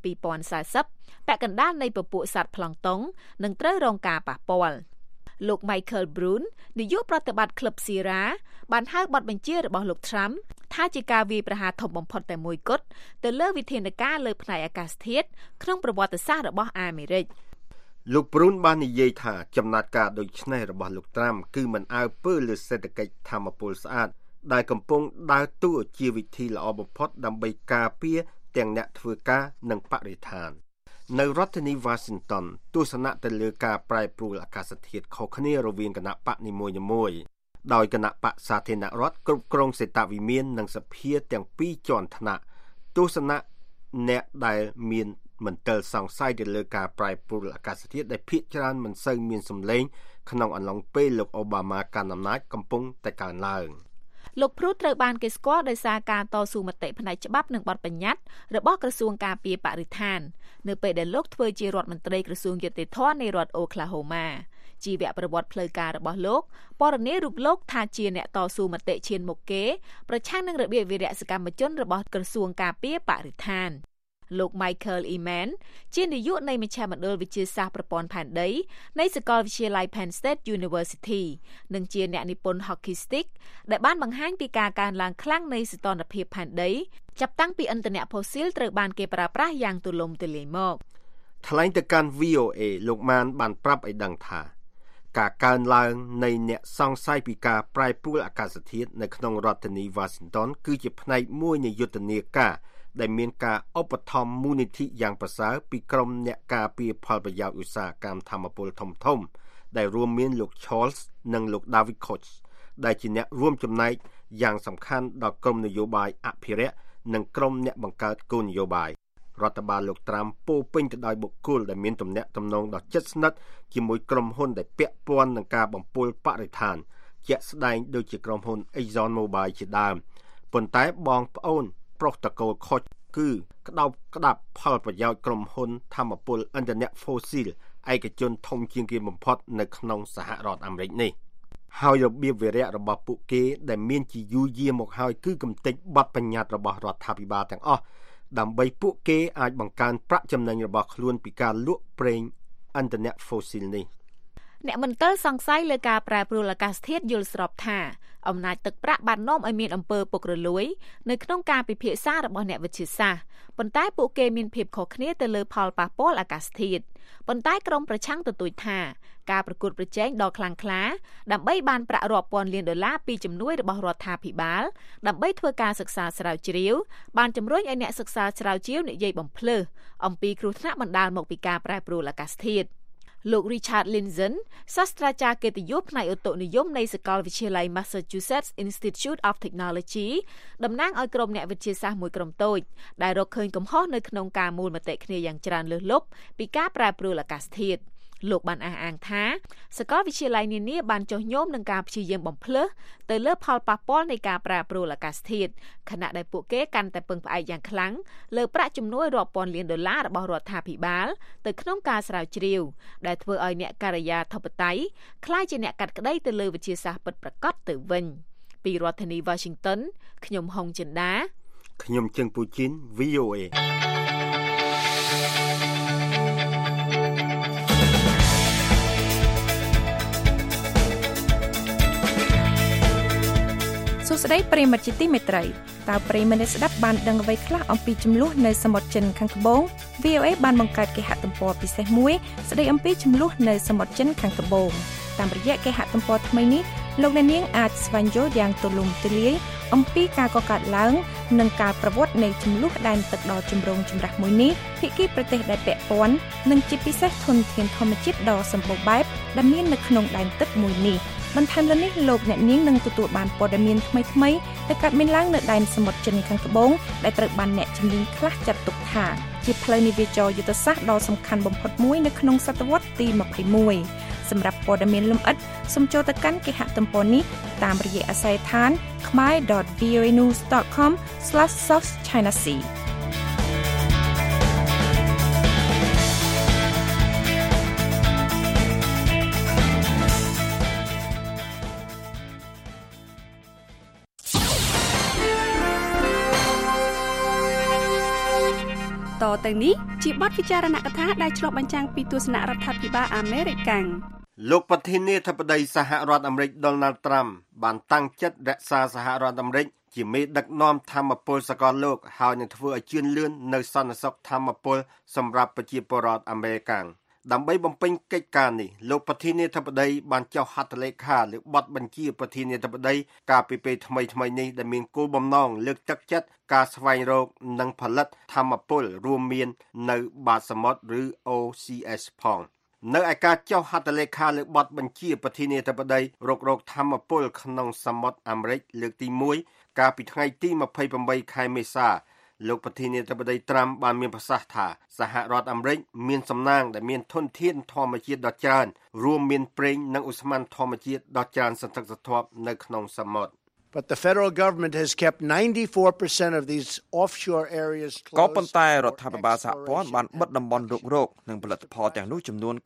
2040ពាក់កណ្ដាលនៃពពួកសត្វប្លង់តុងនឹងត្រូវរងការប៉ះពាល់លោក Michael Brune នាយកប្រតិបត្តិក្លឹប Sierra បានហៅបទបញ្ជារបស់លោក Trump ថាជាការវាយប្រហារធំបំផុតតែមួយគត់ទៅលើវិធានការលើផ្នែកអាកាសធាតុក្នុងប្រវត្តិសាស្ត្ររបស់អាមេរិកលោក Brune បាននិយាយថាចំណាត់ការដូចនេះរបស់លោក Trump គឺមិនអើពើលើសេដ្ឋកិច្ចថាមពលស្អាតដែលកំពុងដើរតួជាវិធីល្អបំផុតដើម្បីការពារទាំងអ្នកធ្វើការនិងបរិស្ថាននៅរដ្ឋធានី Washington ទស្សនៈទៅលើការប្រែប្រួលអាកាសធាតុខុសគ្នារវាងគណៈបកនីមួយៗដោយគណៈបកសាធារណរដ្ឋគ្រប់គ្រងសេតវិមាននិងសភាទាំងពីរជាន់ថ្នាក់ទស្សនៈអ្នកដែលមានមន្ទិលសង្ស័យទៅលើការប្រែប្រួលអាកាសធាតុដែលភាគច្រើនមិនសូវមានសម្លេងក្នុងអំឡុងពេលលោកអូបាម៉ាកាន់អំណាចកំពុងតែកើនឡើងលោកព្រូតត្រូវបានគេស្គាល់ដោយសារការតស៊ូមតិផ្នែកច្បាប់និងបទបញ្ញត្តិរបស់ក្រសួងការពារបរិស្ថាននៅពេលដែលលោកធ្វើជារដ្ឋមន្ត្រីក្រសួងយុតិធម៌នៃរដ្ឋអូក្លាហូម៉ាជីវប្រវត្តិផ្លូវការរបស់លោកពណ៌នារូបលោកថាជាអ្នកតស៊ូមតិឈានមុខគេប្រឆាំងនឹងរបៀបវារៈសកម្មជនរបស់ក្រសួងការពារបរិស្ថានលោក Michael Eman ជានាយកនៃមជ្ឈមណ្ឌលវិទ្យាសាស្ត្រប្រព័ន្ធផែនដីនៃសាកលវិទ្យាល័យ Penn State University និងជាអ្នកនិពន្ធ Hockey Stick ដែលបានបង្ហាញពីការកើនឡើងខ្លាំងនៃសីតុណ្ហភាពផែនដីចាប់តាំងពីឥន្ធនៈផូស៊ីលត្រូវបានគេប្រើប្រាស់យ៉ាងទូលំទូលាយមកថ្លែងទៅកាន់ VOA លោកម៉ានបានប្រាប់ឲ្យដឹងថាការកើនឡើងនៃអ្នកសង្ស័យពីការប្រែប្រួលអាកាសធាតុនៅក្នុងរដ្ឋធានី Washington គឺជាផ្នែកមួយនៃយុទ្ធនាការដែលមានការឧបត្ថម្ភមូលនិធិយ៉ាងប្រសើរពីក្រុមអ្នកការពារផលប្រយោជន៍ឧស្សាហកម្មថាមពលធំៗដែលរួមមានលោក Charles និងលោក David Koch ដែលជាអ្នករួមចំណែកយ៉ាងសំខាន់ដល់ក្រុមនយោបាយអភិរក្សនិងក្រុមអ្នកបង្កើតគោលនយោបាយរដ្ឋបាលលោកត្រាំពោពេញទៅដោយបុគ្គលដែលមានទំនាក់ទំនងដ៏ជិតស្និទ្ធជាមួយក្រុមហ៊ុនដែលពាក់ព័ន្ធនឹងការបំពុលបរិស្ថានជាក់ស្ដែងដូចជាក្រុមហ៊ុន ExxonMobil ជាដើមប៉ុន្តែបងប្អូនប្រុសតកូលខុចគឺក្តាប់ផលប្រយោជន៍ក្រុមហ៊ុនថាមពលឥន្ធនៈហ្វូស៊ីលឯកជនធំជាងគេបំផុតនៅក្នុងសហរដ្ឋអាមេរិកនេះហើយរបៀបវារៈរបស់ពួកគេដែលមានជាយូរយារមកហើយគឺកំទេចបទបញ្ញត្តិរបស់រដ្ឋាភិបាលទាំងអស់ដើម្បីពួកគេអាចបង្កើនប្រាក់ចំណេញរបស់ខ្លួនពីការលក់ប្រេងឥន្ធនៈហ្វូស៊ីលនេះអ្នកមន្ទិលសង្ស័យលើការប្រែប្រួលអាកាសធាតុយល់ស្របថាអំណាចទឹកប្រាក់បាននាំឲ្យមានអំពើពុករលួយនៅក្នុងការពិភាក្សារបស់អ្នកវិទ្យាសាស្ត្រប៉ុន្តែពួកគេមានភាពខុសគ្នាទៅលើផលប៉ះពាល់អាកាសធាតុប៉ុន្តែក្រុមប្រឆាំងទទូចថាការប្រកួតប្រជែងដ៏ខ្លាំងក្លាដើម្បីបានប្រាក់រាប់ពាន់លានដុល្លារពីជំនួយរបស់រដ្ឋាភិបាលដើម្បីធ្វើការសិក្សាស្រាវជ្រាវបានជំរុញឲ្យអ្នកសិក្សាស្រាវជ្រាវនិយាយបំភ្លើសអំពីគ្រោះថ្នាក់បណ្ដាលមកពីការប្រែប្រួលអាកាសធាតុលោក Richard Linson សាស្ត្រាចារ្យកិត្តិយសផ្នែកឧតុនិយមនៃសាកលវិទ្យាល័យ Massachusetts Institute of Technology តំណាងឲ្យក្រុមអ្នកវិទ្យាសាស្ត្រមួយក្រុមតូចដែលរកឃើញកំហុសនៅក្នុងការមូលមតិគ្នាយ៉ាងច្រើនលើសលប់ពីការប្រែប្រួលអាកាសធាតុលោកបានអះអាងថាសាកលវិទ្យាល័យនានាបានចុះញោមនឹងការព្យាយាមបំភ្លើសទៅលើផលប៉ះពាល់នៃការប្រែប្រួលអាកាសធាតុខណៈដែលពួកគេកាន់តែពឹងផ្អែកយ៉ាងខ្លាំងលើប្រាក់ជំនួយរាប់ពាន់លានដុល្លាររបស់រដ្ឋាភិបាលទៅក្នុងការស្រាវជ្រាវដែលធ្វើឲ្យអ្នកការិយាធិបតេយ្យក្លាយជាអ្នកកាត់ក្តីទៅលើវិទ្យាសាស្ត្រពិតប្រាកដទៅវិញពីរដ្ឋធានី Washington ខ្ញុំហុងចិន្តាខ្ញុំជឹងពូជីន VOA សួស្តីប្រិយមិត្តជាទីមេត្រីតើប្រិយមិត្តស្ដាប់បានដឹងអ្វីខ្លះអំពីចំនួននៅសមុទ្រចិនខាងត្បូង VOA បានបង្កើតគេហទំព័រពិសេសមួយស្ដីអំពីចំនួននៅសមុទ្រចិនខាងត្បូងតាមរយៈគេហទំព័រថ្មីនេះលោកអ្នកនាងអាចស្វែងយល់យ៉ាងទូលំទូលាយអំពីការកកើតឡើងនិងការប្រវត្តិនៃចំនួនដែនទឹកដ៏ចម្រូងចម្រាសមួយនេះភាគីប្រទេសដែលពាក់ព័ន្ធនិងជាពិសេសធនធានធម្មជាតិដ៏សម្បូរបែបដែលមាននៅក្នុងដែនទឹកមួយនេះបន្ថែមលើនេះលោកអ្នកនាងនឹងទទួលបានព័ត៌មានថ្មីៗដែលកើតមានឡើងនៅដែនសមុទ្រចិនខាងត្បូងដែលត្រូវបានអ្នកជំនាញខ្លះចាត់ទុកថាជាផ្លូវនាវាចរយុទ្ធសាស្ត្រដ៏សំខាន់បំផុតមួយនៅក្នុងសតវត្សទី21សម្រាប់ព័ត៌មានលម្អិតសូមចូលទៅកាន់គេហទំព័រនេះតាមរយៈអាស័យដ្ឋាន khmer.voanews.com/southchinaseaតទៅនេះជាបទពិចារណកថាដែលឆ្លុះបញ្ចាំងពីទស្សនៈរដ្ឋាភិបាលអាមេរិកលោកប្រធានាធិបតីសហរដ្ឋអាមេរិក Donald Trump បានតាំងចិត្តរក្សាសហរដ្ឋអាមេរិកជាមេដឹកនាំថាមពលសកលលោកហើយនឹងធ្វើឲ្យជឿនលឿននៅសន្តិសុខថាមពលសម្រាប់ប្រជាពលរដ្ឋអាមេរិកដើម្បីបំពេញកិច្ចការនេះលោកប្រធានាធិបតីបានចុះហត្ថលេខាលើបទបញ្ជាប្រធានាធិបតីកាលពីពេលថ្មីៗនេះដែលមានគោលបំណងលើកទឹកចិត្តការស្វែងរកនិងផលិតថាមពលរួមមាននៅបាតសមុទ្រឬ OCS ផងនៅឯការចុះហត្ថលេខាលើបទបញ្ជាប្រធានាធិបតីរកថាមពលក្នុងសមុទ្រអាមេរិកលើកទី1កាលពីថ្ងៃទី28ខែមេសាលោកប្រធានាធិបតីត្រាំបានមានប្រសាសន៍ថាសហរដ្ឋអាមេរិកមានសំណាងដែលមានធនធានធម្មជាតិដ៏ច្រើនរួមមានប្រេងនិងឧស្ម័នធម្មជាតិដ៏ច្រើនសន្ធឹកសន្ធាប់នៅក្នុងសមុទ្រ But the federal government has kept 94% of these offshore areas closed. ក៏ប៉ុន្តែរដ្ឋាភិបាលសហព័ន្ធបានបិទតំបន់រុករកនិងផលិតផលទាំងនោះចំនួន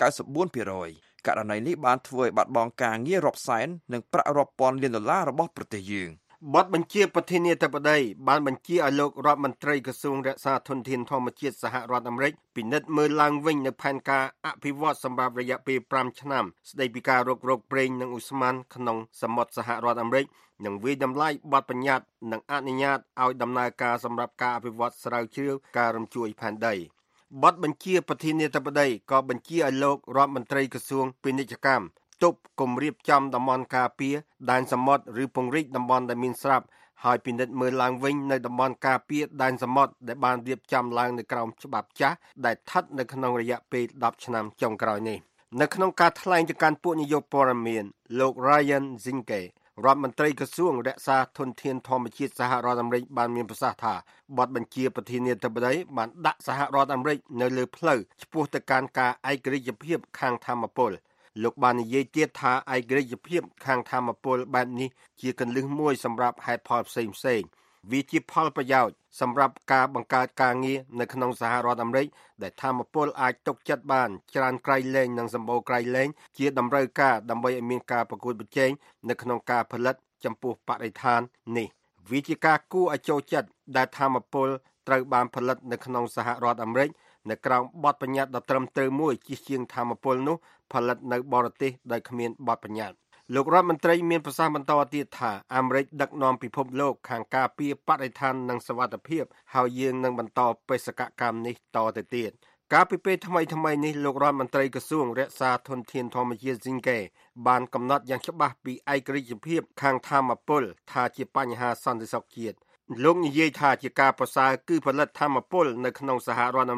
94% ករណីនេះបានធ្វើឲ្យបាត់បង់ការងាររាប់សែននិងប្រាក់រាប់ពាន់លានដុល្លាររបស់ប្រទេសយើងបទបញ្ជាប្រធានាធិបតីបានបញ្ជាឲ្យលោករដ្ឋមន្ត្រីក្រសួងរក្សាធនធានធម្មជាតិសហរដ្ឋអាមេរិកពិនិត្យមើលឡើងវិញនៅផែនការអភិវឌ្ឍសម្រាប់រយៈពេល5ឆ្នាំស្ដីពីការរករកប្រេងនិងឧស្ម័នក្នុងសមុទ្រសហរដ្ឋអាមេរិកនិងវិតម្លៃបទបញ្ញត្តិនិងអនុញ្ញាតឲ្យដំណើរការសម្រាប់ការអភិវឌ្ឍស្រាវជ្រាវការរំជួយផែនដីបទបញ្ជាប្រធានាធិបតីក៏បញ្ជាឲ្យលោករដ្ឋមន្ត្រីក្រសួងពាណិជ្ជកម្មទប់គម្រាមចំតំបន់ការពារដែនសមុទ្រឬពង្រីកតំបន់ដែលមានស្រាប់ហើយពិនិត្យមើលឡើងវិញនៅតំបន់ការពារដែនសមុទ្រដែលបានរៀបចំឡើងនៅក្រោមច្បាប់ចាស់ដែលស្ថិតនៅក្នុងរយៈពេល10ឆ្នាំចុងក្រោយនេះនៅក្នុងការថ្លែងទៅកាន់ពួកនាយកព័ត៌មានលោក Ryan Zinke រដ្ឋមន្ត្រីក្រសួងរក្សាធនធានធម្មជាតិសហរដ្ឋអាមេរិកបានមានប្រសាសន៍ថាបទបញ្ជាប្រធានាធិបតីបានដាក់សហរដ្ឋអាមេរិកនៅលើផ្លូវឆ្ពោះទៅកាន់ការឯករាជ្យភាពខាងថាមពលលោកបាននិយាយទៀតថាឯករាជ្យភាពខាងថាមពលបែបនេះជាគន្លឹះមួយសម្រាប់ហេតុផលផ្សេងៗវាជាផលប្រយោជន៍សម្រាប់ការបង្កើតការងារនៅក្នុងសហរដ្ឋអាមេរិកដែលថាមពលអាចទុកចិត្តបានច្រើនក្រៃលែងនិងសម្បូរក្រៃលែងជាតម្រូវការដើម្បីឲ្យមានការប្រកួតប្រជែងនៅក្នុងការផលិតចំពោះបរិស្ថាននេះវាជាការគួរឲ្យចូលចិត្តដែលថាមពលត្រូវបានផលិតនៅក្នុងសហរដ្ឋអាមេរិកនៅក្រោមបទបញ្ញត្តិដ៏ត្រឹមត្រូវមួយជាជាងថាមពលនោះផលិតនៅបរទេសដោយគ្មានបទបញ្ញត្តិលោករដ្ឋមន្ត្រីមានប្រសាសន៍បន្តទៀតថាអាមេរិកដឹកនាំពិភពលោកខាងការពារបរិស្ថាននិងសុវត្ថិភាពហើយយើងនឹងបន្តបេសកកម្មនេះតទៅទៀតកាលពីពេលថ្មីនេះលោករដ្ឋមន្ត្រីក្រសួងរក្សាធនធានធម្មជាតិ Zinke បានកំណត់យ៉ាងច្បាស់ពីឯករាជ្យភាពខាងថាមពលថាជាបញ្ហាសន្តិសុខជាតិលោកនិយាយថាជាការប្រសើរគឺផលិតថាមពលនៅក្នុងសហរដ្ឋអាមេរិក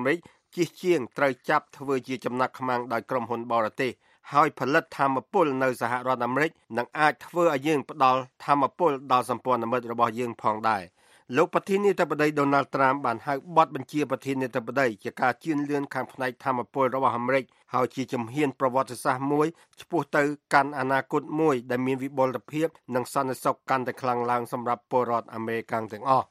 ជិះជាងត្រូវចាប់ធ្វើជាចំណាក់ខ្មាំងដោយក្រុមហ៊ុនបរទេសហើយផលិតថាមពលនៅសហរដ្ឋអាមេរិកនឹងអាចធ្វើឲ្យយើងផ្ដល់ថាមពលដល់សម្ព័ន្ធមិត្តរបស់យើងផងដែរលោកប្រធានាធិបតី Donald Trump បានហៅបទបញ្ជាប្រធានាធិបតីជាការជឿនលឿនខាងផ្នែកថាមពលរបស់អាមេរិកហើយជាជំហានប្រវត្តិសាស្ត្រមួយឆ្ពោះទៅកាន់អនាគតមួយដែលមានវិបុលភាពនិងសន្តិសុខកាន់តែខ្លាំងឡើងសម្រាប់ពលរដ្ឋអាមេរិកទាំងអស់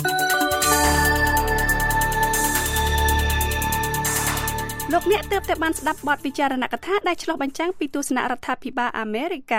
លោកអ្នកទើបតែបានស្ដាប់បទវិចារណកថាដែលឆ្លុះបញ្ចាំងពីទស្សនៈរដ្ឋាភិបាលអាមេរិក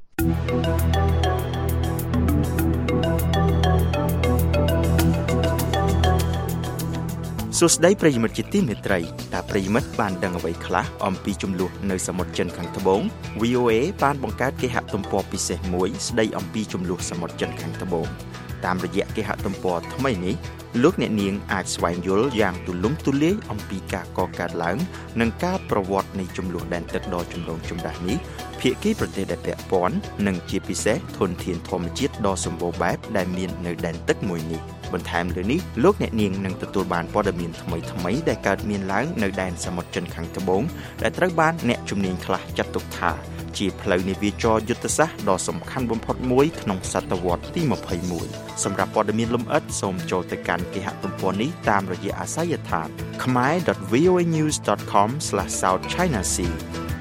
សួស្តីប្រិយមិត្តជាទីមេត្រីតើប្រិយមិត្តបានដឹងអ្វីខ្លះអំពីចំនួននៅសមុទ្រចិនខាងត្បូង VOA បានបង្កើតគេហទំព័រពិសេសមួយស្ដីអំពីចំនួនសមុទ្រចិនខាងត្បូងតាមរយៈគេហទំព័រថ្មីនេះលោកអ្នកនាងអាចស្វែងយល់យ៉ាងទូលំទូលាយអំពីការកកើតឡើងនិងការប្រវត្តិនៃចំនួនដែនទឹកដ៏ចម្រូងចម្រាសនេះភាគីប្រទេសដែលពាក់ព័ន្ធនិងជាពិសេសធនធានធម្មជាតិដ៏សម្បូរបែបដែលមាននៅដែនទឹកមួយនេះបន្ថែមលើនេះលោកអ្នកនាងនឹងទទួលបានព័ត៌មានថ្មីៗដែលកើតមានឡើងនៅដែនសមុទ្រចិនខាងត្បូងដែលត្រូវបានអ្នកជំនាញខ្លះចាត់ទុកថាជាផ្លូវនាវាចរយុទ្ធសាស្ត្រដ៏សំខាន់បំផុតមួយក្នុងសតវត្សទី21សម្រាប់ព័ត៌មានលម្អិតសូមចូលទៅកាន់គេហទំព័រនេះតាមរយៈអាសយដ្ឋាន khmer.voanews.com/southchinasea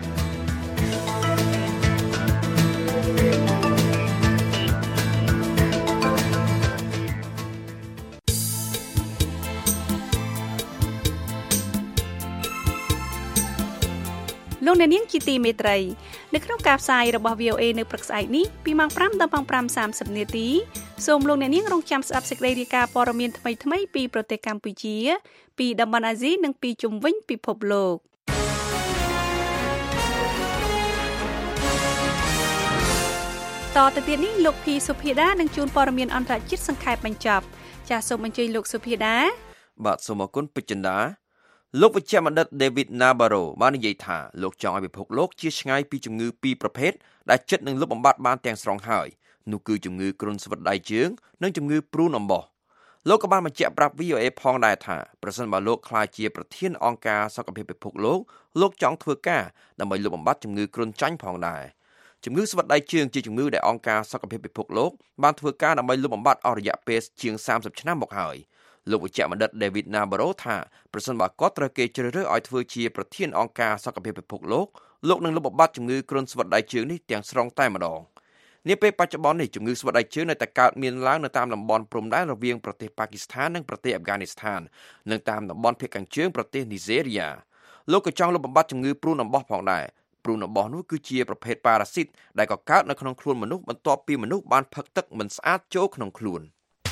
លោកអ្នកនាងជាទីមេត្រីនៅក្នុងការផ្សាយរបស់ VOA នៅព្រឹកស្អែកនេះពីម៉ោង 5 ដល់ម៉ោង 5:30 នាទីសូមលោកអ្នកនាងរងចាំស្ដាប់សេចក្តីរាយការណ៍ព័ត៌មានថ្មីៗពីប្រទេសកម្ពុជាពីតំបន់អាស៊ីនិងពីជុំវិញពិភពលោកតទៅទៀតនេះលោកភីសុភាដានឹងជួនព័ត៌មានអន្តរជាតិសង្ខេបបញ្ចប់ចាសសូមអញ្ជើញលោកសុភាដាបាទសូមអរគុណពេជ្រចិន្តាលោកវិជ្ជបណ្ឌិត David Nabarro បាននិយាយថាលោកចង់ឲ្យពិភពលោកជាឆ្ងាយពីជំងឺពីរប្រភេទដែលជិតនឹងលុបបំបាត់បានទាំងស្រុងហើយនោះគឺជំងឺគ្រុនស្វិតដៃជើងនិងជំងឺព្រូនអំបោះលោកក៏បានបញ្ជាក់ប្រាប់ VOA ផងដែរថាប្រសិនបើលោកក្លាយជាប្រធានអង្គការសុខភាពពិភពលោកចង់ធ្វើការដើម្បីលុបបំបាត់ជំងឺគ្រុនចាញ់ផងដែរជំងឺស្វិតដៃជើងជាជំងឺដែលអង្គការសុខភាពពិភពលោកបានធ្វើការដើម្បីលុបបំបាត់អស់រយៈពេលជាង30ឆ្នាំមកហើយលោកវិជ្ជបណ្ឌិត David Nabarro ថាប្រសិនបើគាត់ត្រូវគេជ្រើសរើសឲ្យធ្វើជាប្រធានអង្គការសុខភាពពិភពលោកនឹងលុបបំបាត់ជំងឺគ្រុនស្វិតដៃជើងនេះទាំងស្រុងតែម្ដងនាពេលបច្ចុប្បន្ននេះជំងឺស្វិតដៃជើងនៅតែកើតមានឡើងនៅតាមតំបន់ព្រំដែនរវាងប្រទេសប៉ាគីស្ថាននិងប្រទេសអាហ្វហ្គានីស្ថាននិងតាមតំបន់ភាគខាងជើងប្រទេសនីហ្សេរីយ៉ាលោកក៏ចង់លុបបំបាត់ជំងឺព្រូនអំបោះផងដែរព្រូនអំបោះនោះគឺជាប្រភេទប៉ារ៉ាស៊ីតដែលក៏កើតនៅក្នុងខ្លួនមនុស្សបន្ទាប់ពីមនុស្សបានផឹកទឹកមិនស្អាតចូលក្នុងខ្លួន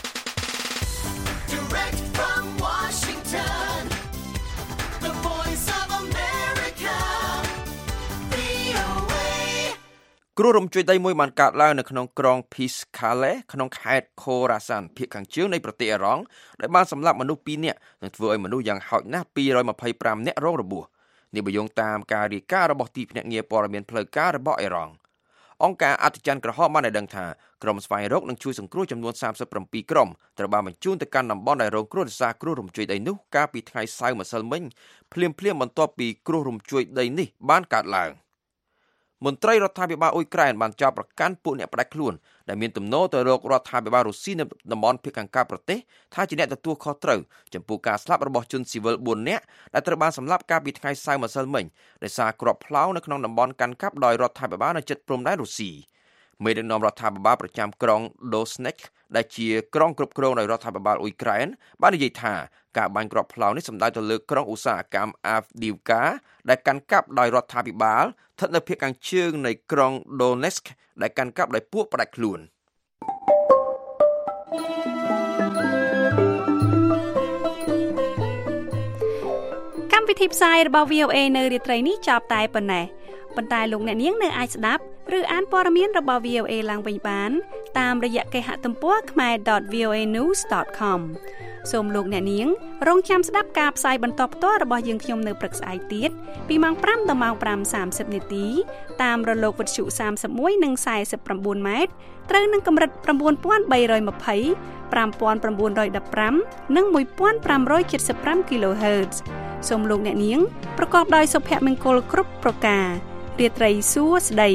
គ្រោះរំជួយដីមួយបានកើតឡើងនៅក្នុងក្រុង Piscale ក្នុងខេត្ត Khorasan ភាគខាងជើងនៃប្រទេសអ៊ីរ៉ង់ដែលបានសម្លាប់មនុស្ស2នាក់និងធ្វើឲ្យមនុស្សយ៉ាងហោចណាស់225នាក់រងរបួសនេះបើយោងតាមការរាយការណ៍របស់ទីភ្នាក់ងារព័ត៌មានផ្លូវការរបស់អ៊ីរ៉ង់អង្គការអធិការក្រហមបានឲ្យដឹងថាក្រុមស្វែងរកនិងជួយសង្គ្រោះចំនួន37ក្រុមត្រូវបានបញ្ជូនទៅកាន់តំបន់ដែលរងគ្រោះដោយសារគ្រោះរំជួយដីនោះកាលពីថ្ងៃសៅរ៍ម្សិលមិញភ្លាមបន្ទាប់ពីគ្រោះរំជួយដីនេះបានកើតឡើងមន្ត្រីរដ្ឋាភិបាលអ៊ុយក្រែនបានចោទប្រកាន់ពួកអ្នកផ្ដាច់ខ្លួនដែលមានទំនោរទៅរករដ្ឋាភិបាលរុស្ស៊ីនៅតំបន់ភាគខាងកើតប្រទេសថាជាអ្នកទទួលខុសត្រូវចំពោះការស្លាប់របស់ជនស៊ីវិល4នាក់ដែលត្រូវបានសម្លាប់កាលពីថ្ងៃសៅរ៍ម្សិលមិញដោយសារគ្រាប់ផ្លោងនៅក្នុងតំបន់កាន់កាប់ដោយរដ្ឋាភិបាលនៅជិតព្រំដែនរុស្ស៊ីមេដឹកនាំរដ្ឋាភិបាលប្រចាំក្រុង Dosnetsk ដែលជាក្រុងគ្រប់គ្រងដោយរដ្ឋាភិបាលអ៊ុយក្រែនបាននិយាយថាការបាញ់គ្រាប់ផ្លោងនេះសំដៅទៅលើក្រុងឧស្សាហកម្ម Avdiivka ដែលកាន់កាប់ដោយរដ្ឋាភិបាលស្ថិតនៅភាគខាងជើងនៃក្រុង Donetsk ដែលកាន់កាប់ដោយពួកផ្ដាច់ខ្លួនកម្មវិធីផ្សាយរបស់ VOA នៅរាត្រីនេះចប់តែប៉ុណ្ណេះប៉ុន្តែលោកអ្នកនាងនៅអាចស្ដាប់ឬអានព័ត៌មានរបស់ VOA ឡើងវិញបានតាមរយៈគេហទំព័រ khmer.voanews.com សូមលោកអ្នកនាងរងចាំស្ដាប់ការផ្សាយបន្តផ្ទាល់របស់យើងខ្ញុំនៅព្រឹកស្អែកទៀតពីម៉ោង 5 ដល់ម៉ោង 5:30 នាទីតាមរលកវិទ្យុ31និង49ម៉ែត្រត្រូវនឹងកម្រិត 9320 5915 និង 1575 kHz សូមលោកអ្នកនាងប្រកបដោយសុភមង្គលគ្រប់ប្រការរាត្រីសួស្តី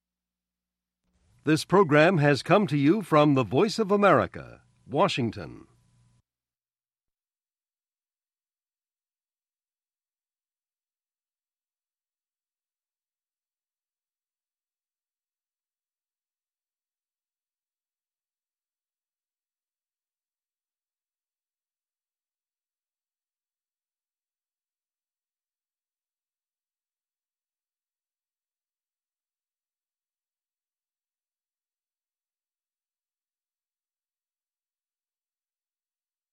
This program has come to you from the Voice of America, Washington.